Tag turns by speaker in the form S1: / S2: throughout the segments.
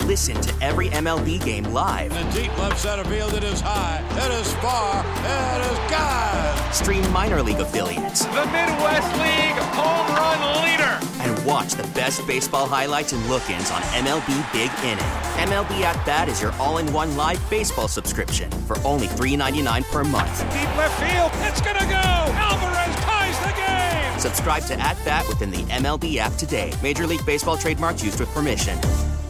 S1: Listen to every MLB game live.
S2: In the deep left center field, it is high, it is far, it is gone.
S1: Stream minor league affiliates.
S3: The Midwest League home run leader.
S1: And watch the best baseball highlights and look-ins on MLB Big Inning. MLB At Bat is your all-in-one live baseball subscription for only $3.99 per month.
S3: Deep left field, it's gonna go. Alvarez ties the game.
S1: Subscribe to At Bat within the MLB app today. Major League Baseball trademarks used with permission.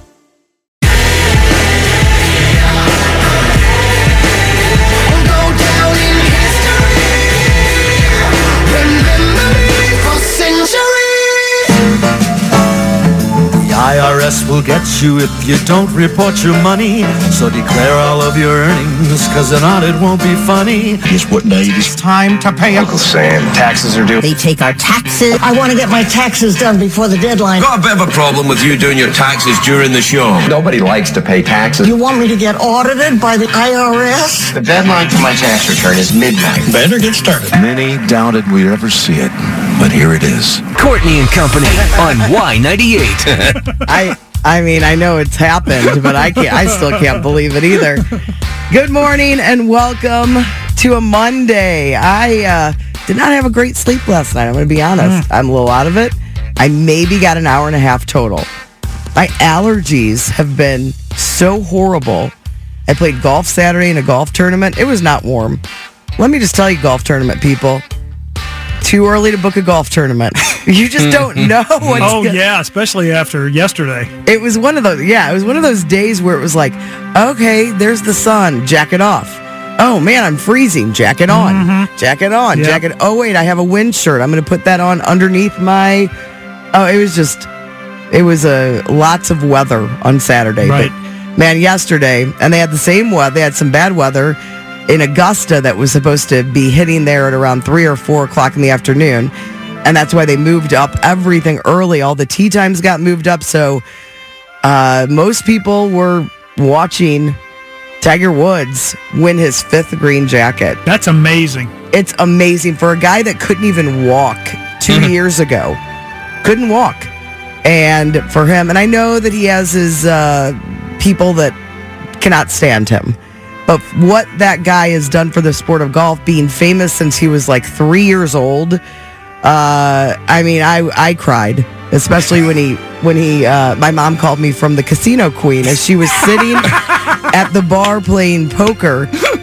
S4: IRS will get you if you don't report your money. So declare all of your earnings, cause an audit won't be funny.
S5: It's what day it is.
S6: Time to pay.
S5: Uncle Sam, taxes are due.
S6: They take our taxes. I want to get my taxes done before the deadline.
S7: Got a bit of a problem with you doing your taxes during the show.
S5: Nobody likes to pay taxes.
S6: You want me to get audited by the IRS?
S5: The deadline for my tax return is midnight.
S4: Better get started. Many doubted we'd ever see it, but here it is.
S8: Courtney and Company on Y98.
S9: I mean, I know it's happened, but I still can't believe it either. Good morning and welcome to a Monday. I did not have a great sleep last night. I'm going to be honest. I'm a little out of it. I maybe got an hour and a half total. My allergies have been so horrible. I played golf Saturday in a golf tournament. It was not warm. Let me just tell you, golf tournament people, too early to book a golf tournament. You just don't know what's
S10: yeah, especially after yesterday.
S9: It was one of those, it was one of those days where it was like, okay, there's the sun, jacket off. Oh man, I'm freezing, jacket on. Jacket on,
S10: Yep.
S9: jacket. Oh wait, I have a wind shirt. I'm going to put that on underneath my, it was lots of weather on Saturday.
S10: Right.
S9: But man, yesterday, and they had the same weather, they had some bad weather in Augusta that was supposed to be hitting there at around 3 or 4 o'clock in the afternoon. And that's why they moved up everything early. All the tee times got moved up. So most people were watching Tiger Woods win his 5th green jacket.
S10: That's amazing.
S9: It's amazing for a guy that couldn't even walk 2 years ago. Couldn't walk. And for him, and I know that he has his people that cannot stand him. But what that guy has done for the sport of golf, being famous since he was like 3 years old, I cried, especially when he my mom called me from the Casino Queen as she was sitting at the bar playing poker,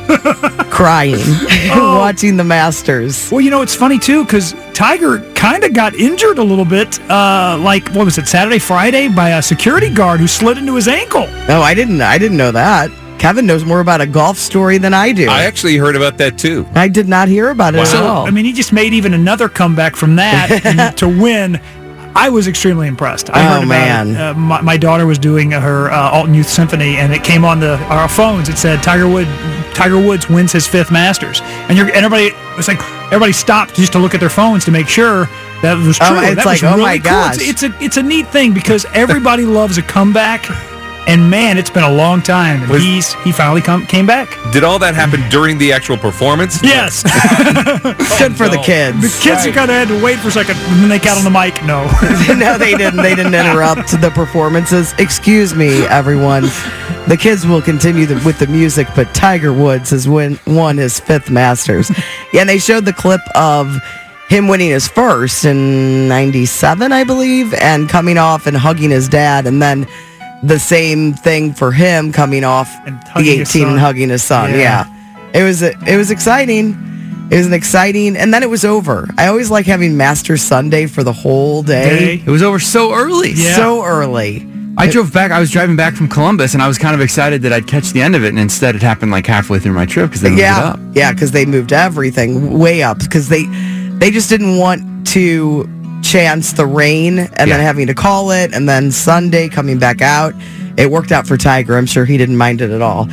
S9: crying, watching the Masters.
S10: Well, it's funny too because Tiger kind of got injured a little bit, Saturday, Friday, by a security guard who slid into his ankle.
S9: No, I didn't know that. Kevin knows more about a golf story than I do.
S11: I actually heard about that too.
S9: I did not hear about it at all.
S10: I mean, he just made even another comeback from that and to win. I was extremely impressed. I heard about it. My daughter was doing her Alton Youth Symphony, and it came on our phones. It said Tiger Woods wins his 5th Masters, and everybody stopped just to look at their phones to make sure that was true.
S9: It's
S10: that
S9: like,
S10: was really
S9: my
S10: cool.
S9: gosh.
S10: It's a neat thing because everybody loves a comeback. And man, it's been a long time. And he finally came back.
S11: Did all that happen during the actual performance?
S10: Yes.
S9: Good for the kids.
S10: The kids kind of had to wait for a second, and then they got on the mic. No.
S9: No, they didn't. They didn't interrupt the performances. Excuse me, everyone. The kids will continue with the music, but Tiger Woods has won his 5th Masters. Yeah, and they showed the clip of him winning his first in 97, I believe, and coming off and hugging his dad, and then the same thing for him coming off the 18 and hugging his son. Yeah. It was exciting. It was an exciting, and then it was over. I always like having Master Sunday for the whole day.
S12: It was over so early.
S9: Yeah. So early.
S12: I was driving back from Columbus, and I was kind of excited that I'd catch the end of it, and instead it happened like halfway through my trip because they moved it up.
S9: Yeah, because they moved everything way up because they just didn't want to chance the rain and then having to call it, and then Sunday coming back out. It worked out for Tiger. I'm sure he didn't mind it at all.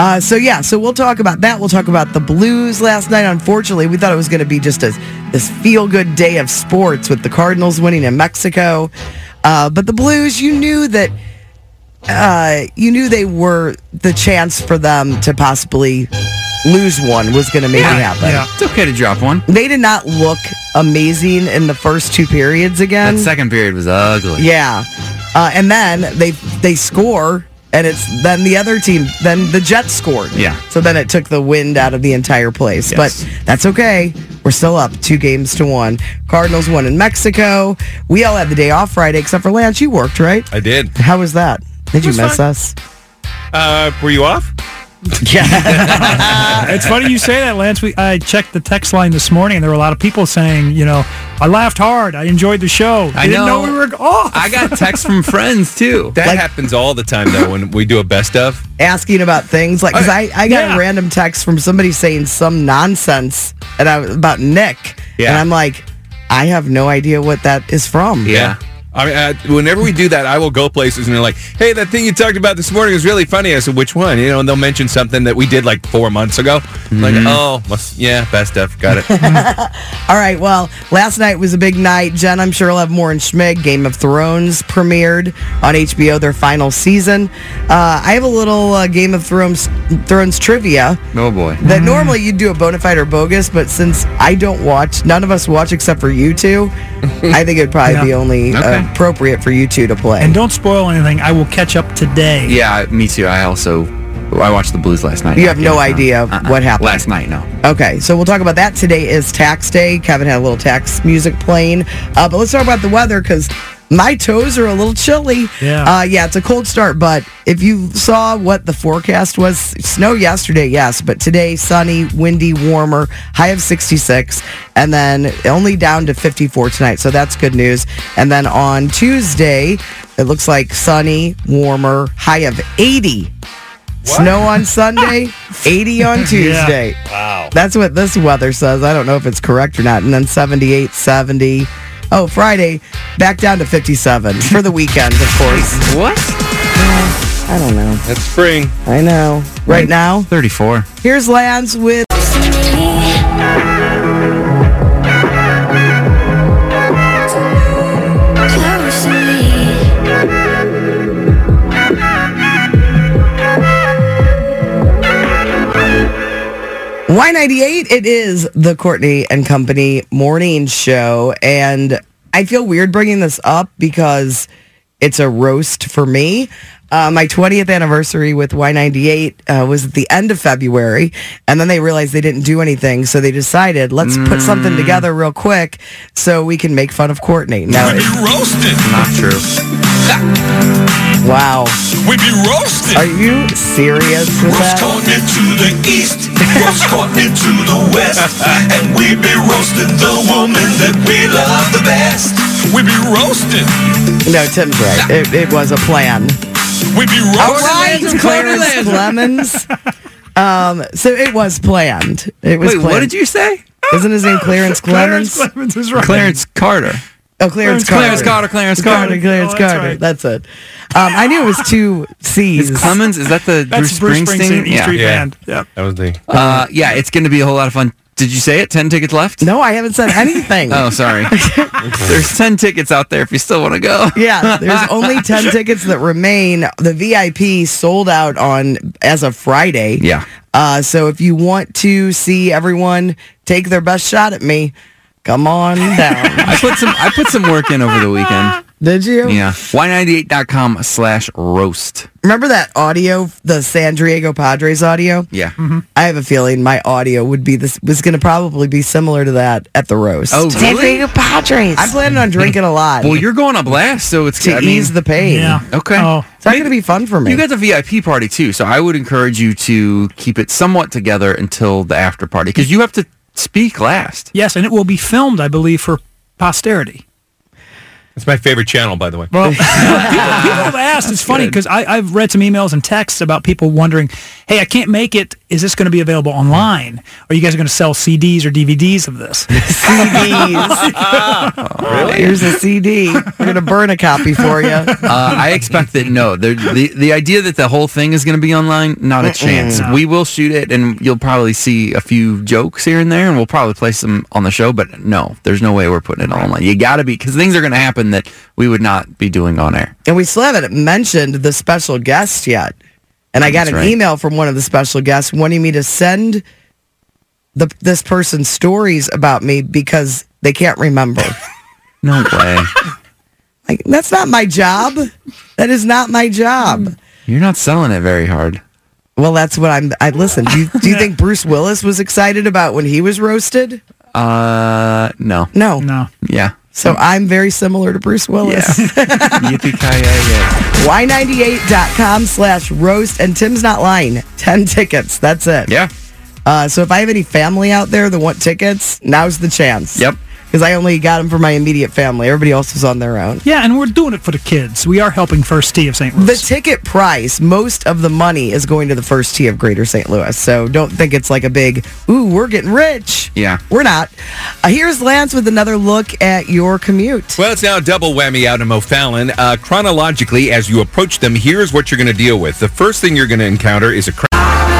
S9: So we'll talk about that. We'll talk about the Blues last night. Unfortunately, we thought it was going to be just this feel-good day of sports with the Cardinals winning in Mexico. But the Blues, you knew they were the chance for them to possibly lose one was going to maybe happen.
S12: Yeah. It's okay to drop one.
S9: They did not look amazing in the first 2 periods again.
S12: That second period was ugly.
S9: Yeah. And then they score and then the other team, then the Jets scored.
S12: Yeah.
S9: So then it took the wind out of the entire place.
S12: Yes.
S9: But that's okay. We're still up 2-1. Cardinals won in Mexico. We all had the day off Friday, except for Lance. You worked, right?
S11: I did.
S9: How was that? Did you miss
S11: fine.
S9: us?
S11: Were you off?
S9: Yeah.
S10: It's funny you say that, Lance. I checked the text line this morning, and there were a lot of people saying, I laughed hard. I enjoyed the show. I didn't know we were off.
S12: I got texts from friends, too.
S11: That happens all the time, though, when we do a best of.
S9: Asking about things like, because I got a random text from somebody saying some nonsense about Nick.
S11: Yeah.
S9: And I'm like, I have no idea what that is from.
S11: Yeah. I mean, whenever we do that, I will go places and they're like, hey, that thing you talked about this morning is really funny. I said, which one? And they'll mention something that we did like 4 months ago. Mm-hmm. Like, best stuff. Got it.
S9: All right. Well, last night was a big night. Jen, I'm sure will have more in Schmig. Game of Thrones premiered on HBO, their final season. I have a little Game of Thrones trivia.
S12: Oh, boy.
S9: That normally you'd do a bona fide or bogus, but since I don't watch, none of us watch except for you two, I think it'd probably be only appropriate for you two to play.
S10: And don't spoil anything. I will catch up today.
S12: Yeah, me too. I watched the Blues last night.
S9: You have no idea what happened?
S12: Last night, no.
S9: Okay, so we'll talk about that. Today is tax day. Kevin had a little tax music playing. But let's talk about the weather, because my toes are a little chilly.
S10: Yeah.
S9: It's a cold start, but if you saw what the forecast was, snow yesterday, yes, but today, sunny, windy, warmer, high of 66, and then only down to 54 tonight, so that's good news. And then on Tuesday, it looks like sunny, warmer, high of 80. What? Snow on Sunday, 80 on Tuesday.
S11: Yeah. Wow.
S9: That's what this weather says. I don't know if it's correct or not. And then 78, 70. Oh, Friday, back down to 57 for the weekend, of course.
S12: What?
S9: I don't know.
S11: That's spring.
S9: I know. Right now,
S12: 34.
S9: Here's Lance with... Y98, it is the Courtney and Company morning show, and I feel weird bringing this up because it's a roast for me. My 20th anniversary with Y98 was at the end of February, and then they realized they didn't do anything, so they decided, let's put something together real quick so we can make fun of Courtney. Now,
S7: We be roasted.
S12: Not true.
S9: Wow.
S7: We be roasted.
S9: Are you serious with
S7: Roast
S9: that?
S7: Courtney to the east, roast Courtney to the west, and we be roasting the woman that we love the best. We be roasted.
S9: No, Tim's right. It was a plan.
S7: We be
S9: All
S7: roasted.
S9: right, Clarence Clemens. So it was planned. It was
S12: Wait,
S9: planned.
S12: what did you say?
S9: Isn't his name Clarence Clemens?
S10: Clarence Clemens is right.
S12: Clarence Carter.
S9: Oh, Clarence Carter.
S12: Clarence Carter.
S9: Clarence
S10: Oh, that's
S9: Carter.
S10: right.
S9: That's it. I knew it was two C's.
S12: Is Clemens, is that the
S10: That's Bruce Springsteen, E
S12: Yeah.
S10: Street Band. Yep.
S11: That was the...
S12: Yeah, it's going to be a whole lot of fun. Did you say it? 10 tickets left?
S9: No, I haven't said anything.
S12: Oh, sorry. There's 10 tickets out there if you still want to go.
S9: Yeah, there's only 10 tickets that remain. The VIP sold out as of Friday.
S12: Yeah.
S9: So if you want to see everyone take their best shot at me, come on down.
S12: I put some work in over the weekend.
S9: Did you?
S12: Yeah. Y98.com/roast.
S9: Remember that audio, the San Diego Padres audio?
S12: Yeah.
S10: Mm-hmm.
S9: I have a feeling my audio was going to probably be similar to that at the roast.
S12: Oh,
S6: San
S12: really?
S6: Diego Padres.
S9: I'm planning on drinking a lot.
S12: Well, you're going a blast, so it's
S9: to ease the pain.
S10: Yeah.
S12: Okay.
S10: Oh.
S9: It's not going to be fun for me.
S12: You got the VIP party too, so I would encourage you to keep it somewhat together until the after party because you have to speak last.
S10: Yes, and it will be filmed, I believe, for posterity.
S11: It's my favorite channel, by the way.
S10: Well, people have asked. It's funny because I've read some emails and texts about people wondering, hey, I can't make it. Is this going to be available online? Or you guys are going to sell CDs or DVDs of this?
S9: CDs. Really? Here's a CD. We're going to burn a copy for you.
S12: I expect that no. The idea that the whole thing is going to be online, not a chance.
S10: No.
S12: We will shoot it, and you'll probably see a few jokes here and there, and we'll probably place them on the show, but no, there's no way we're putting it online. You got to be, because things are going to happen that we would not be doing on air.
S9: And we still haven't mentioned the special guest yet. And I got an email from one of the special guests wanting me to send this person's stories about me because they can't remember.
S12: No way.
S9: Like, that's not my job. That is not my job.
S12: You're not selling it very hard.
S9: Well, that's what I listen. Do you think Bruce Willis was excited about when he was roasted?
S12: No.
S10: No.
S12: Yeah.
S9: So I'm very similar to Bruce Willis.
S12: Yeah. Yippee-ki-yay.
S9: Y98.com/roast. And Tim's not lying. 10 tickets. That's it.
S12: Yeah.
S9: So if I have any family out there that want tickets, now's the chance.
S12: Yep.
S9: Because I only got them for my immediate family. Everybody else was on their own.
S10: Yeah, and we're doing it for the kids. We are helping First Tee of St. Louis.
S9: The ticket price, most of the money is going to the First Tee of Greater St. Louis. So don't think it's like a big, ooh, we're getting rich.
S12: Yeah.
S9: We're not. Here's Lance with another look at your commute.
S11: Well, it's now a double whammy out in O'Fallon. Chronologically, as you approach them, here's what you're going to deal with. The first thing you're going to encounter is a crash.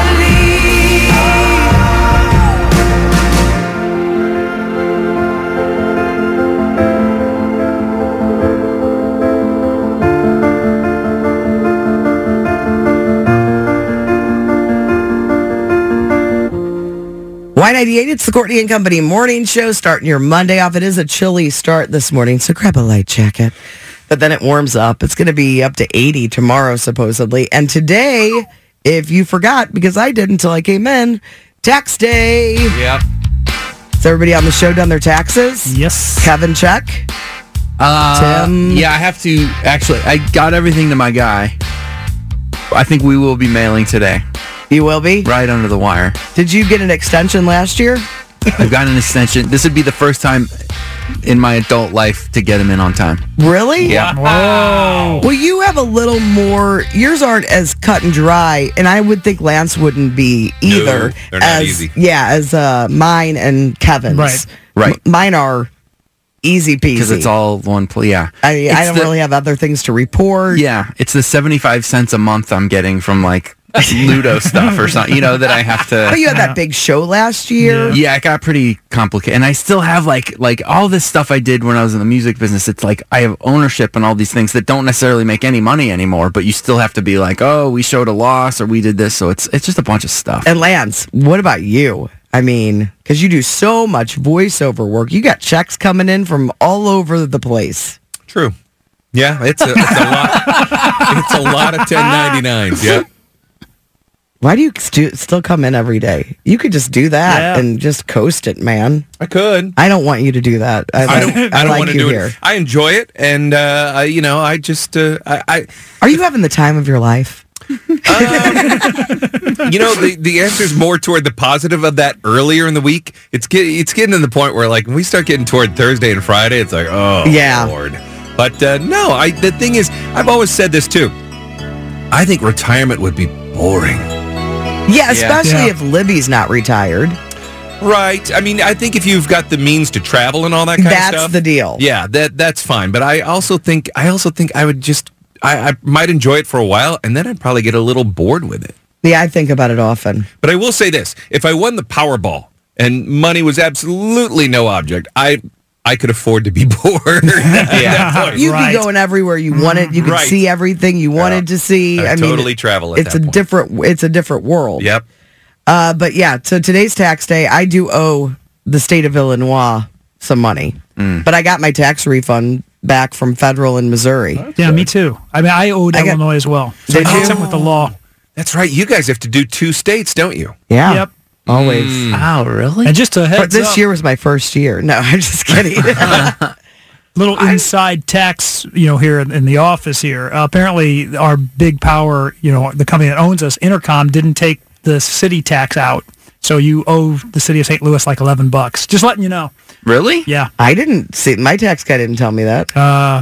S9: Y98, it's the Courtney and Company morning show, starting your Monday off. It is a chilly start this morning, so grab a light jacket. But then it warms up. It's going to be up to 80 tomorrow, supposedly. And today, if you forgot, because I did until I came in, tax day.
S11: Yep.
S9: Has everybody on the show done their taxes?
S10: Yes.
S9: Kevin, check. Tim?
S12: Yeah, I have to. Actually, I got everything to my guy. I think we will be mailing today.
S9: You will be?
S12: Right under the wire.
S9: Did you get an extension last year?
S12: I've got an extension. This would be the first time in my adult life to get them in on time.
S9: Really?
S12: Yeah.
S10: Whoa.
S9: Well, you have a little more. Yours aren't as cut and dry, and I would think Lance wouldn't be either.
S11: No, they're not easy.
S9: Yeah, as mine and Kevin's.
S12: Right.
S9: Mine are easy peasy.
S12: Because it's all one place. Yeah.
S9: I don't really have other things to report.
S12: Yeah. It's the 75 cents a month I'm getting from like Ludo stuff or something, that I have to.
S9: But you had that big show last year.
S12: Yeah, it got pretty complicated. And I still have like all this stuff I did when I was in the music business. It's like I have ownership and all these things that don't necessarily make any money anymore, but you still have to be like, oh, we showed a loss or we did this. So it's just a bunch of stuff.
S9: And Lance, what about you? I mean, because you do so much voiceover work. You got checks coming in from all over the place.
S11: True. Yeah, it's a lot. It's a lot of 1099s. Yeah.
S9: Why do you still come in every day? You could just do that and just coast it, man.
S11: I could.
S9: I don't want you to do that.
S11: I don't want to do it. I enjoy it, and I just I.
S9: Are you having the time of your life?
S11: The answer is more toward the positive of that earlier in the week. It's getting to the point where like when we start getting toward Thursday and Friday, it's like, oh yeah, Lord. But no, the thing is, I've always said this too. I think retirement would be boring.
S9: Yeah, especially if Libby's not retired.
S11: Right. I mean, I think if you've got the means to travel and all that kind of stuff.
S9: That's the deal.
S11: Yeah, that's fine. But I also think I would just, I might enjoy it for a while, and then I'd probably get a little bored with it.
S9: Yeah, I think about it often.
S11: But I will say this. If I won the Powerball and money was absolutely no object, I could afford to be bored.
S9: You'd be going everywhere you wanted. You could see everything you wanted to see.
S11: I mean, totally travel at
S9: it's a different world.
S11: Yep.
S9: But yeah, so today's tax day. I do owe the state of Illinois some money, but I got my tax refund back from federal in Missouri.
S10: Yeah, me too. I mean, I owed Illinois as well. So I did something with the law.
S11: That's right. You guys have to do 2 states, don't you?
S9: Yeah.
S10: Yep.
S9: Always.
S12: Oh, really?
S10: And just a heads
S9: this year was my first year. No, I'm just kidding.
S10: Little inside tax, here in the office here. Apparently, our big power, the company that owns us, Intercom, didn't take the city tax out. So you owe the city of St. Louis like $11. Just letting you know.
S12: Really?
S10: Yeah.
S9: I didn't see. My tax guy didn't tell me that.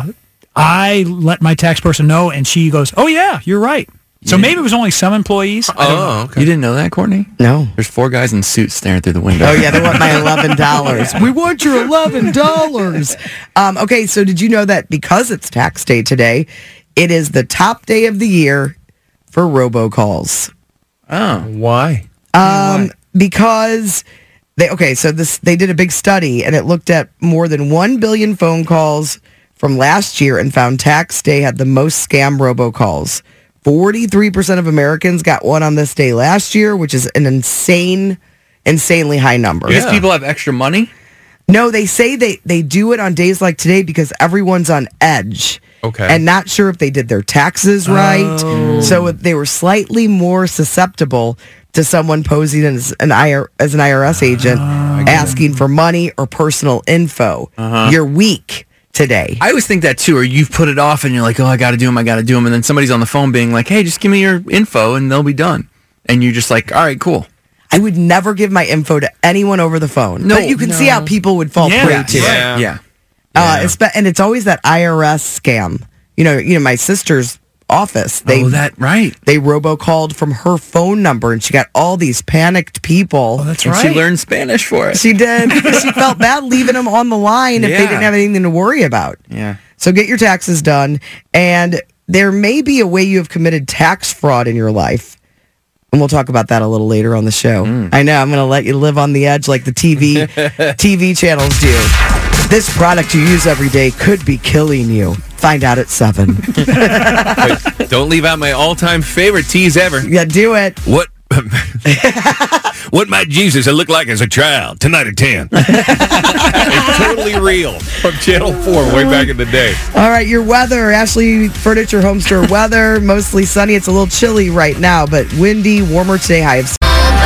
S10: I let my tax person know, and she goes, "Oh yeah, you're right." So maybe it was only some employees.
S11: Oh, okay.
S12: You didn't know that, Courtney?
S9: No.
S12: There's 4 guys in suits staring through the window.
S9: Oh, yeah, they want my $11. We want your $11. Okay, so did you know that because it's tax day today, it is the top day of the year for robocalls?
S12: Oh.
S11: Why?
S9: Because they did a big study, and it looked at more than 1 billion phone calls from last year and found tax day had the most scam robocalls. 43% of Americans got one on this day last year, which is an insanely high number.
S12: Because people have extra money?
S9: No, they say they do it on days like today because everyone's on edge. and not sure if they did their taxes right. So they were slightly more susceptible to someone posing as an IRS agent asking for money or personal info. You're weak today.
S12: I always think that too, or you've put it off and you're like, oh, I got to do them. And then somebody's on the phone being like, hey, just give me your info and they'll be done. And you're just like, all right, cool.
S9: I would never give my info to anyone over the phone. No, but you can see how people would fall prey to it.
S12: Yeah.
S9: And it's always that IRS scam. You know, my sister's office. They robocalled from her phone number, and she got all these panicked people.
S10: Oh, that's
S12: and
S10: right.
S12: She learned Spanish for it.
S9: She did. She felt bad leaving them on the line if they didn't have anything to worry about.
S12: Yeah.
S9: So get your taxes done, and there may be a way you have committed tax fraud in your life. And we'll talk about that a little later on the show. I know, I'm going to let you live on the edge like the TV channels do. This product you use every day could be killing you. Find out at 7.
S11: Wait, don't leave out my all-time favorite tease ever.
S9: Yeah, do it.
S11: What might Jesus look like as a child? Tonight at 10. It's totally real. From Channel 4 way back in the day.
S9: All right, your weather. Ashley Furniture Home Store weather. Mostly sunny. It's a little chilly right now, but windy, warmer today. High of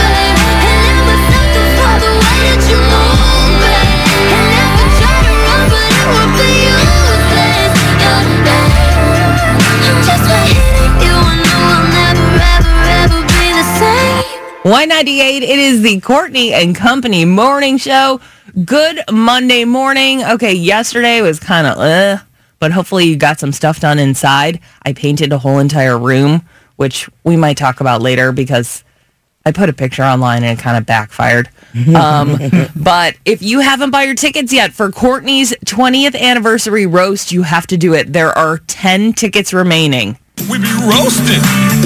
S13: Y98, it is the Courtney and Company morning show. Good Monday morning. Okay, yesterday was kind of but hopefully you got some stuff done inside. I painted a whole entire room, which we might talk about later because I put a picture online and it kind of backfired. But if you haven't bought your tickets yet for Courtney's 20th anniversary roast, you have to do it. There are 10 tickets remaining.
S7: We be roasting.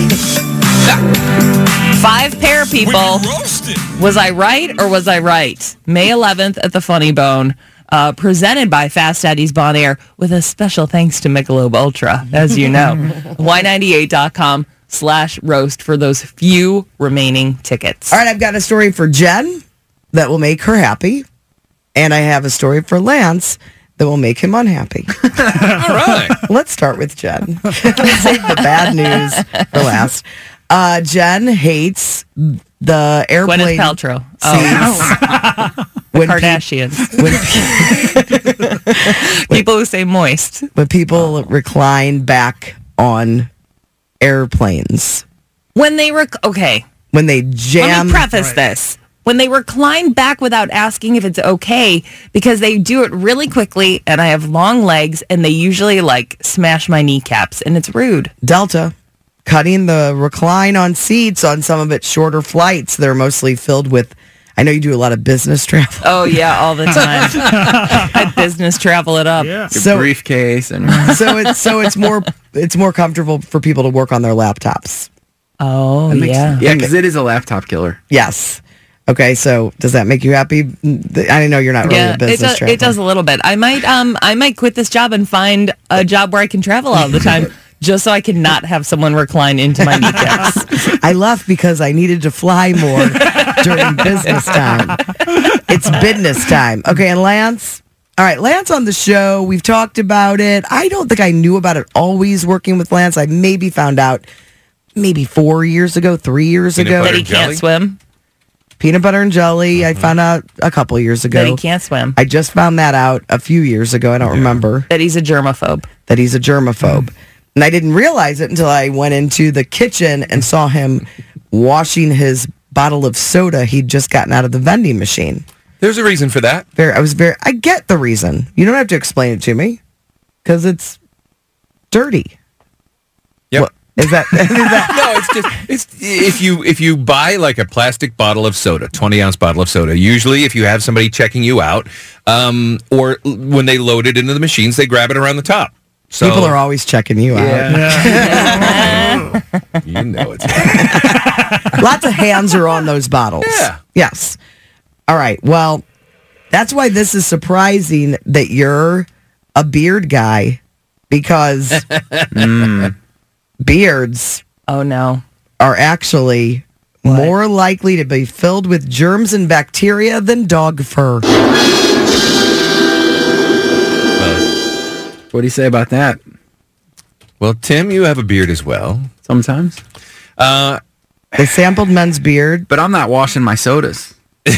S13: 5 pair of people. Was I right or was I right? May 11th at the Funny Bone, presented by Fast Eddie's Bon Air, with a special thanks to Michelob Ultra, as you know. Y98.com/roast for those few remaining tickets.
S9: All right, I've got a story for Jen that will make her happy, and I have a story for Lance that will make him unhappy.
S11: All right.
S9: Let's start with Jen. Save the bad news for last. Jen hates the airplane.
S13: Gwyneth Paltrow.
S9: When
S13: Kardashians. People who say moist.
S9: When people recline back on airplanes.
S13: When they When
S9: they jam.
S13: Let me preface this. When they recline back without asking if it's okay, because they do it really quickly, and I have long legs, and they usually smash my kneecaps, and it's rude.
S9: Delta. Cutting the recline on seats on some of its shorter flights. They're mostly filled with, I know you do a lot of business travel.
S13: Oh, yeah, all the time. I business travel it up.
S12: Yeah. Your briefcase. And
S9: it's more comfortable for people to work on their laptops.
S13: Oh, yeah.
S12: Yeah, because it is a laptop killer.
S9: Yes. Okay, so does that make you happy? I know you're not really a business traveler.
S13: It does a little bit. I might quit this job and find a job where I can travel all the time. Just so I can not have someone recline into my kneecaps.
S9: I left because I needed to fly more during business time. It's business time. Okay, and Lance? All right, Lance on the show. We've talked about it. I don't think I knew about it always working with Lance. I maybe found out 4 years ago, 3 years ago.
S13: That he can't swim?
S9: Peanut butter and jelly. I found out a couple years ago.
S13: That he can't swim.
S9: I just found that out a few years ago. I don't remember.
S13: That he's a germaphobe.
S9: And I didn't realize it until I went into the kitchen and saw him washing his bottle of soda he'd just gotten out of the vending machine.
S11: There's a reason for that.
S9: I get the reason. You don't have to explain it to me because it's dirty.
S11: Yep.
S9: What, is that?
S11: No, it's if you buy a plastic bottle of soda, 20-ounce bottle of soda, usually if you have somebody checking you out, or when they load it into the machines, they grab it around the top. So,
S9: people are always checking you out.
S11: You know it's right.
S9: Lots of hands are on those bottles.
S11: Yeah.
S9: Yes. All right. Well, that's why this is surprising that you're a beard guy, because beards are actually more likely to be filled with germs and bacteria than dog fur.
S12: What do you say about that?
S11: Well, Tim, you have a beard as well.
S12: Sometimes.
S9: They sampled men's beard.
S12: But I'm not washing my sodas.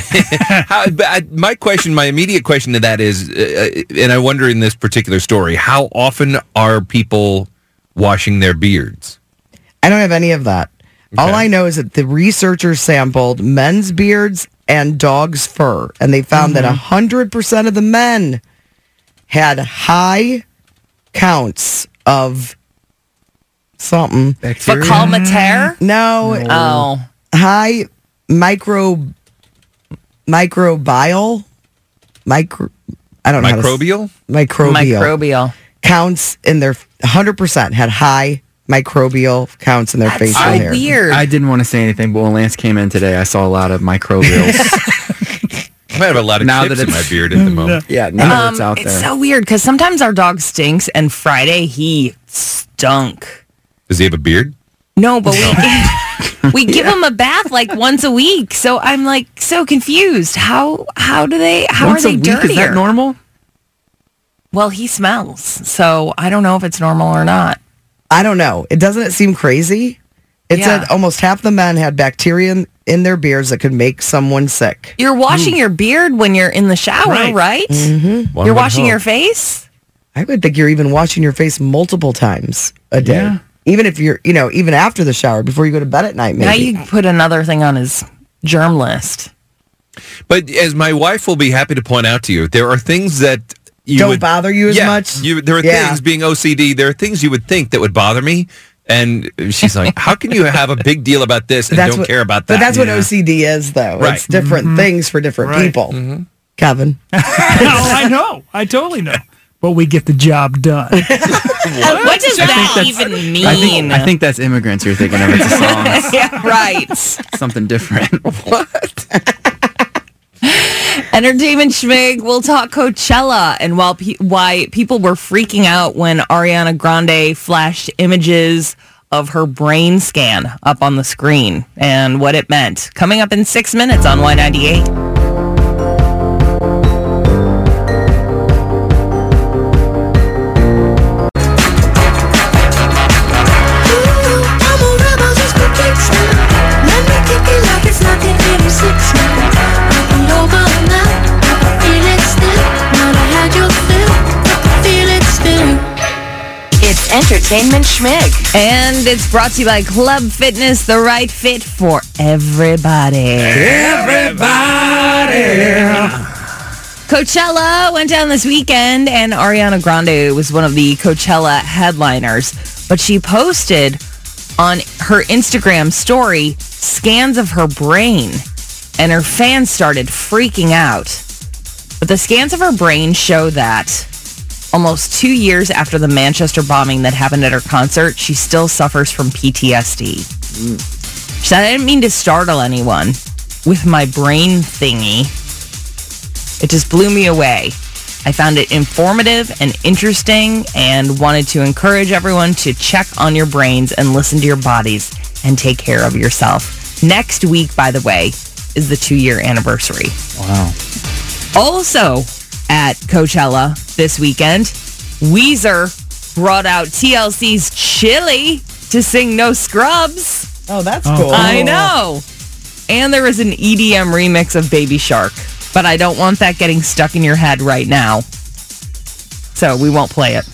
S11: My immediate question to that is, and I wonder in this particular story, how often are people washing their beards?
S9: I don't have any of that. Okay. All I know is that the researchers sampled men's beards and dogs' fur, and they found that 100% of the men had high counts of something.
S13: Fecal matter?
S9: No.
S13: Oh.
S9: High microbial? I don't know.
S11: Microbial?
S13: Microbial.
S9: Counts in their 100% had high microbial counts in their facial hair.
S13: Weird.
S12: I didn't want to say anything, but when Lance came in today, I saw a lot of microbials.
S11: I have a lot of chips in my beard at the moment.
S12: Yeah, now it's out there.
S13: It's so weird because sometimes our dog stinks, and Friday he stunk.
S11: Does he have a beard?
S13: No, but we give him a bath like once a week. So I'm like so confused. How are they dirtier?
S12: Is that normal?
S13: Well, he smells, so I don't know if it's normal or not.
S9: I don't know. Doesn't it seem crazy? It said almost half the men had bacteria in their beards that could make someone sick.
S13: You're washing your beard when you're in the shower, right?
S9: Mm-hmm.
S13: You're washing your face?
S9: I would think you're even washing your face multiple times a day.
S12: Yeah.
S9: Even if you're, even after the shower, before you go to bed at night, maybe.
S13: Now you can put another thing on his germ list.
S11: But as my wife will be happy to point out to you, there are things that
S9: don't bother you as much.
S11: There are things, being OCD, there are things you would think that would bother me. And she's like, how can you have a big deal about this and don't care about that?
S9: But that's what OCD is, though.
S11: Right.
S9: It's different things for different people.
S11: Mm-hmm.
S9: Kevin.
S10: I know. I totally know. But we get the job done.
S13: What does that even mean?
S12: I think that's Immigrants you're thinking of. It's a song.
S13: Yeah, right.
S12: Something different. What?
S13: Entertainment Schmig, we'll talk Coachella and why people were freaking out when Ariana Grande flashed images of her brain scan up on the screen and what it meant. Coming up in 6 minutes on Y98.
S14: Entertainment Schmig.
S13: And it's brought to you by Club Fitness, the right fit for everybody. Coachella went down this weekend, and Ariana Grande was one of the Coachella headliners. But she posted on her Instagram story scans of her brain, and her fans started freaking out. But the scans of her brain show that almost 2 years after the Manchester bombing that happened at her concert, she still suffers from PTSD. She said, I didn't mean to startle anyone with my brain thingy. It just blew me away. I found it informative and interesting and wanted to encourage everyone to check on your brains and listen to your bodies and take care of yourself. Next week, by the way, is the 2-year anniversary.
S12: Wow.
S13: Also, at Coachella this weekend, Weezer brought out TLC's Chili to sing No Scrubs.
S9: Oh, that's cool.
S13: I know. And there was an EDM remix of Baby Shark, but I don't want that getting stuck in your head right now. So we won't play it.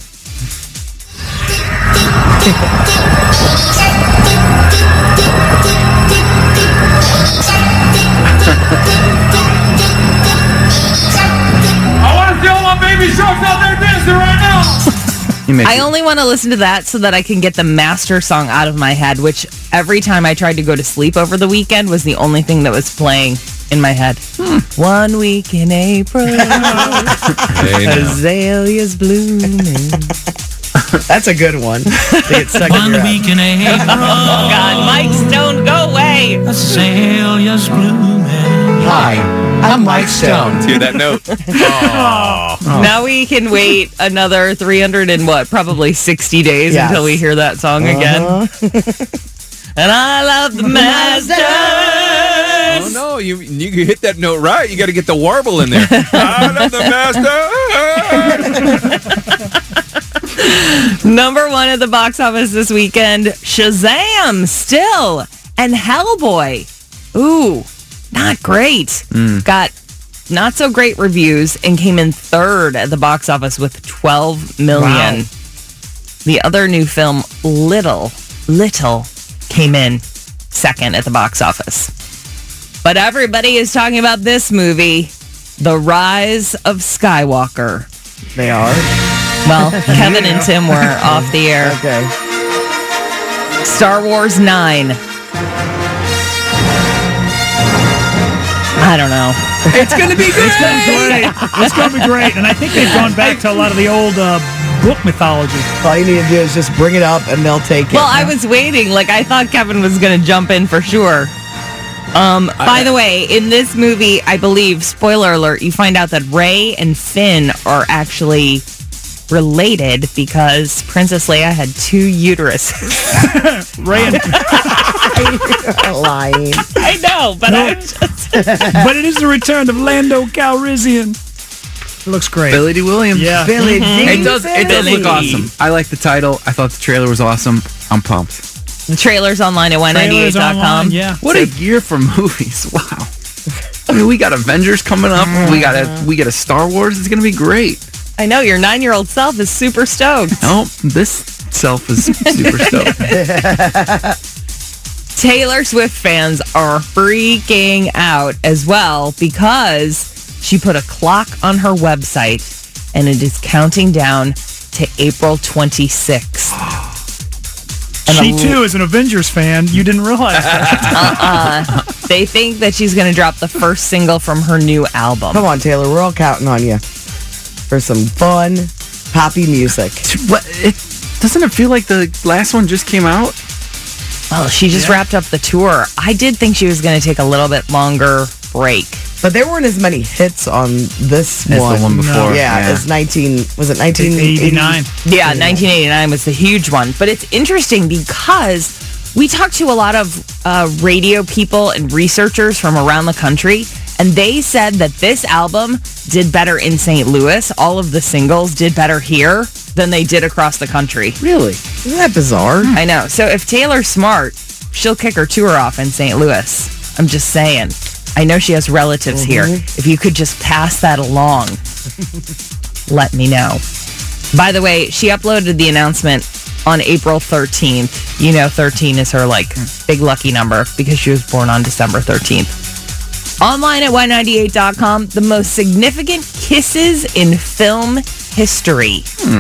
S3: Baby Shark's out there dancing right now.
S13: I only want to listen to that so that I can get the master song out of my head, which every time I tried to go to sleep over the weekend was the only thing that was playing in my head. 1 week in April, azaleas blooming.
S9: That's a good one.
S7: 1 week in April.
S13: Oh, God, Mike Stone, go away.
S7: Azaleas blooming.
S12: Hi, I'm Mike Stone.
S11: Hear that note?
S13: Now we can wait another 300 and probably 60 days until we hear that song again. And I love the Masters.
S11: Oh no, you hit that note right. You got to get the warble in there. I love the Masters.
S13: Number 1 at the box office this weekend, Shazam still, and Hellboy. Ooh, not great. Got not so great reviews and came in 3rd at the box office with 12 million. Wow. The other new film, Little, came in 2nd at the box office. But everybody is talking about this movie, The Rise of Skywalker.
S9: They are?
S13: Well, Kevin and Tim were off the air.
S9: Okay.
S13: Star Wars 9. I don't know.
S12: It's going to be great.
S10: It's going to be great. It's going to be great. And I think they've gone back to a lot of the old book mythology.
S9: All you need to do is just bring it up and they'll take it.
S13: Well, I was waiting. Like, I thought Kevin was going to jump in for sure. By the way, in this movie, I believe, spoiler alert, you find out that Rey and Finn are actually related because Princess Leia had 2 uteruses.
S10: Rey and...
S9: You're lying.
S13: I know, but I'm just...
S10: But it is the return of Lando Calrissian. It looks great.
S12: Billy D. Williams.
S10: Yeah.
S9: Billy
S12: It does look awesome. I like the title. I thought the trailer was awesome. I'm pumped.
S13: The trailer's online at y98.com.
S10: Yeah.
S12: What a year for movies. Wow. I mean, we got Avengers coming up. We got a Star Wars. It's going to be great.
S13: I know, your 9-year-old self is super stoked.
S12: Oh, this self is super stoked.
S13: Taylor Swift fans are freaking out as well because she put a clock on her website and it is counting down to April 26th.
S10: She too is an Avengers fan. You didn't realize that.
S13: They think that she's going to drop the first single from her new album.
S9: Come on, Taylor. We're all counting on you for some fun, poppy music.
S12: Doesn't it feel like the last one just came out?
S13: Well, she just wrapped up the tour. I did think she was going to take a little bit longer break.
S9: But there weren't as many hits on this
S12: as
S9: one.
S12: The one before.
S9: No. Yeah, as 1989?
S13: Yeah, 1989 was the huge one. But it's interesting because we talked to a lot of radio people and researchers from around the country, and they said that this album did better in St. Louis. All of the singles did better here than they did across the country.
S9: Really? Isn't that bizarre?
S13: I know. So if Taylor's smart, she'll kick her tour off in St. Louis. I'm just saying. I know she has relatives here. If you could just pass that along, let me know. By the way, she uploaded the announcement on April 13th. You know, 13 is her, big lucky number because she was born on December 13th. Online at y98.com, the most significant kisses in film history.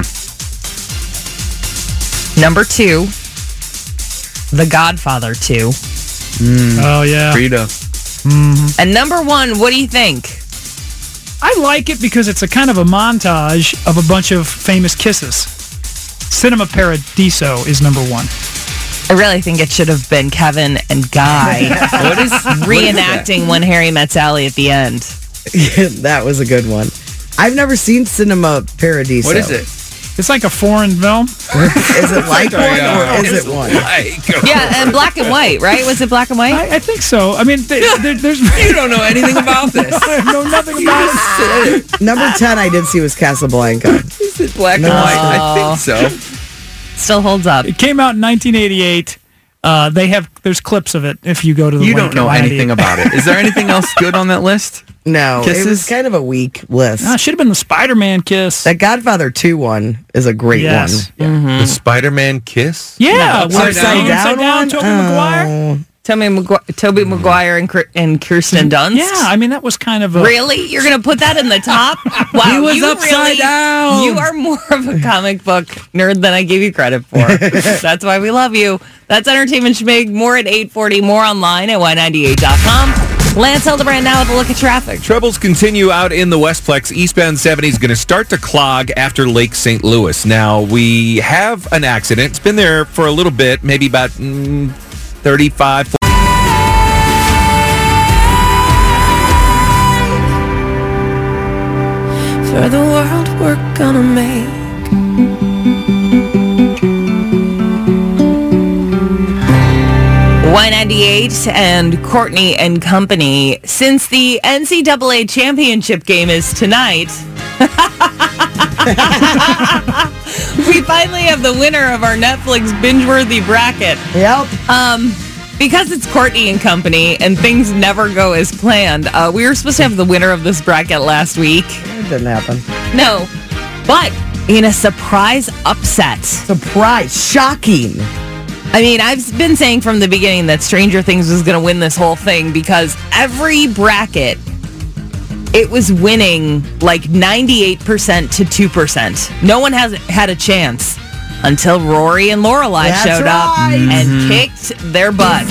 S13: Number 2, The Godfather 2.
S10: Oh, yeah.
S12: Frida.
S10: Mm-hmm.
S13: And number 1, what do you think?
S10: I like it because it's a kind of a montage of a bunch of famous kisses. Cinema Paradiso is number 1.
S13: I really think it should have been Kevin and Guy reenacting When Harry Met Sally at the end.
S9: That was a good one. I've never seen Cinema Paradiso.
S12: What is it?
S10: It's like a foreign film.
S9: Is it like one or is it one?
S13: Yeah, and black and white, right? Was it black and white?
S10: I think so. I mean, there's...
S12: You don't know anything about this.
S10: I know nothing about it.
S9: Number 10 I did see was Casablanca.
S12: Is it black and white? I think so.
S13: Still holds up.
S10: It came out in 1988. There's clips of it if you go to the
S12: You
S10: link
S12: don't know anything about it. Is there anything else good on that list?
S9: No,
S12: Kisses?
S9: It was kind of a weak list.
S10: Should have been the Spider-Man kiss.
S9: That Godfather 2 one is a great one.
S13: Mm-hmm.
S11: The Spider-Man kiss?
S10: Yeah,
S9: upside down
S10: Tobey Maguire.
S13: Tobey Maguire and Kirsten Dunst.
S10: Yeah, I mean that was kind of a...
S13: Really? You're going to put that in the top? Wow,
S12: he was upside down.
S13: You are more of a comic book nerd than I gave you credit for. That's why we love you. That's Entertainment Schmig. More at 8:40. More online at y98.com. Lance Hildebrand now with a look at traffic.
S11: Troubles continue out in the Westplex. Eastbound 70 is going to start to clog after Lake St. Louis. Now, we have an accident. It's been there for a little bit, maybe about 35, 40.
S14: For the world we're gonna make.
S13: Y98 and Courtney and Company. Since the NCAA championship game is tonight, We finally have the winner of our Netflix binge-worthy bracket.
S9: Yep.
S13: Because it's Courtney and Company and things never go as planned, we were supposed to have the winner of this bracket last week.
S9: It didn't happen.
S13: No. But in a surprise upset.
S9: Surprise. Shocking.
S13: I mean, I've been saying from the beginning that Stranger Things was going to win this whole thing because every bracket, it was winning like 98% to 2%. No one has had a chance until Rory and Lorelai showed up and kicked their butts.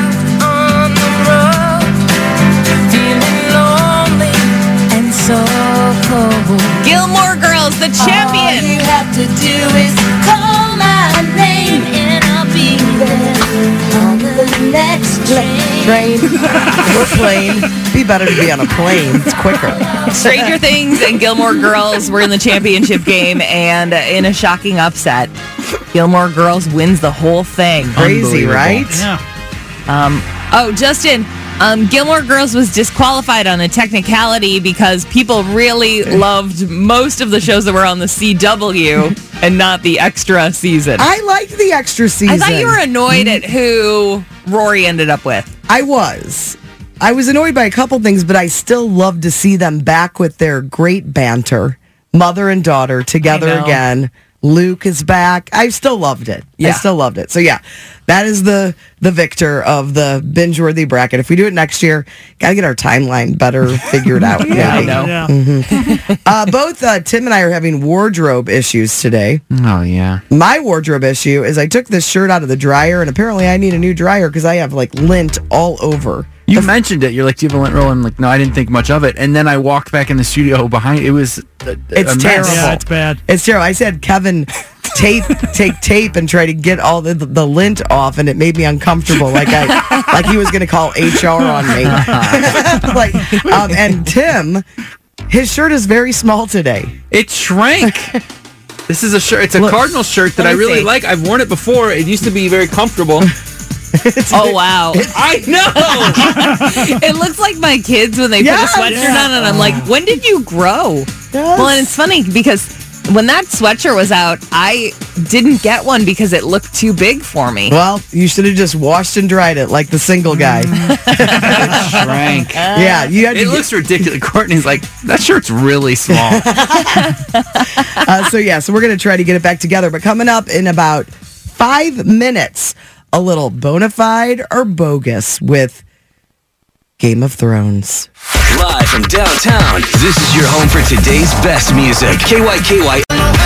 S13: Gilmore Girls, the champion.
S14: All you have to do is call my name and I'll be there on the next train.
S9: Or plane. Be better to be on a plane. It's quicker.
S13: Stranger Things and Gilmore Girls were in the championship game, and in a shocking upset, Gilmore Girls wins the whole thing.
S9: Crazy, right?
S10: Yeah.
S13: Justin, Gilmore Girls was disqualified on a technicality because people really loved most of the shows that were on the CW and not the extra season.
S9: I liked the extra season.
S13: I thought you were annoyed at who Rory ended up with.
S9: I was annoyed by a couple things, but I still love to see them back with their great banter. Mother and daughter together again. Luke is back. I still loved it.
S13: Yeah.
S9: I still loved it. So yeah, that is the victor of the binge-worthy bracket. If we do it next year, gotta get our timeline better figured out.
S13: Yeah, I know.
S10: Yeah.
S9: Mm-hmm. Both Tim and I are having wardrobe issues today.
S12: Oh, yeah.
S9: My wardrobe issue is I took this shirt out of the dryer, and apparently I need a new dryer because I have like lint all over.
S12: You mentioned it. You're like, do you have a lint roll? I'm like, no, I didn't think much of it. And then I walked back in the studio behind. It was
S9: It's
S12: a mess.
S9: terrible.
S10: Yeah, it's bad.
S9: It's terrible. I said, Kevin, take tape and try to get all the lint off, and it made me uncomfortable. Like he was going to call HR on me. And Tim, his shirt is very small today.
S12: It shrank. This is a shirt. It's a Cardinal shirt that I really like. I've worn it before. It used to be very comfortable.
S13: Oh, wow.
S12: I know.
S13: It looks like my kids when they put a sweatshirt on, and I'm like, when did you grow?
S9: Yes.
S13: Well, and it's funny because when that sweatshirt was out, I didn't get one because it looked too big for me.
S9: Well, you should have just washed and dried it like the single guy.
S12: It shrank.
S9: Yeah, you had to
S12: It looks ridiculous. Courtney's like, that shirt's really small.
S9: So we're going to try to get it back together. But coming up in about 5 minutes, a little bona fide or bogus with Game of Thrones.
S8: Live from downtown, this is your home for today's best music. KYKY.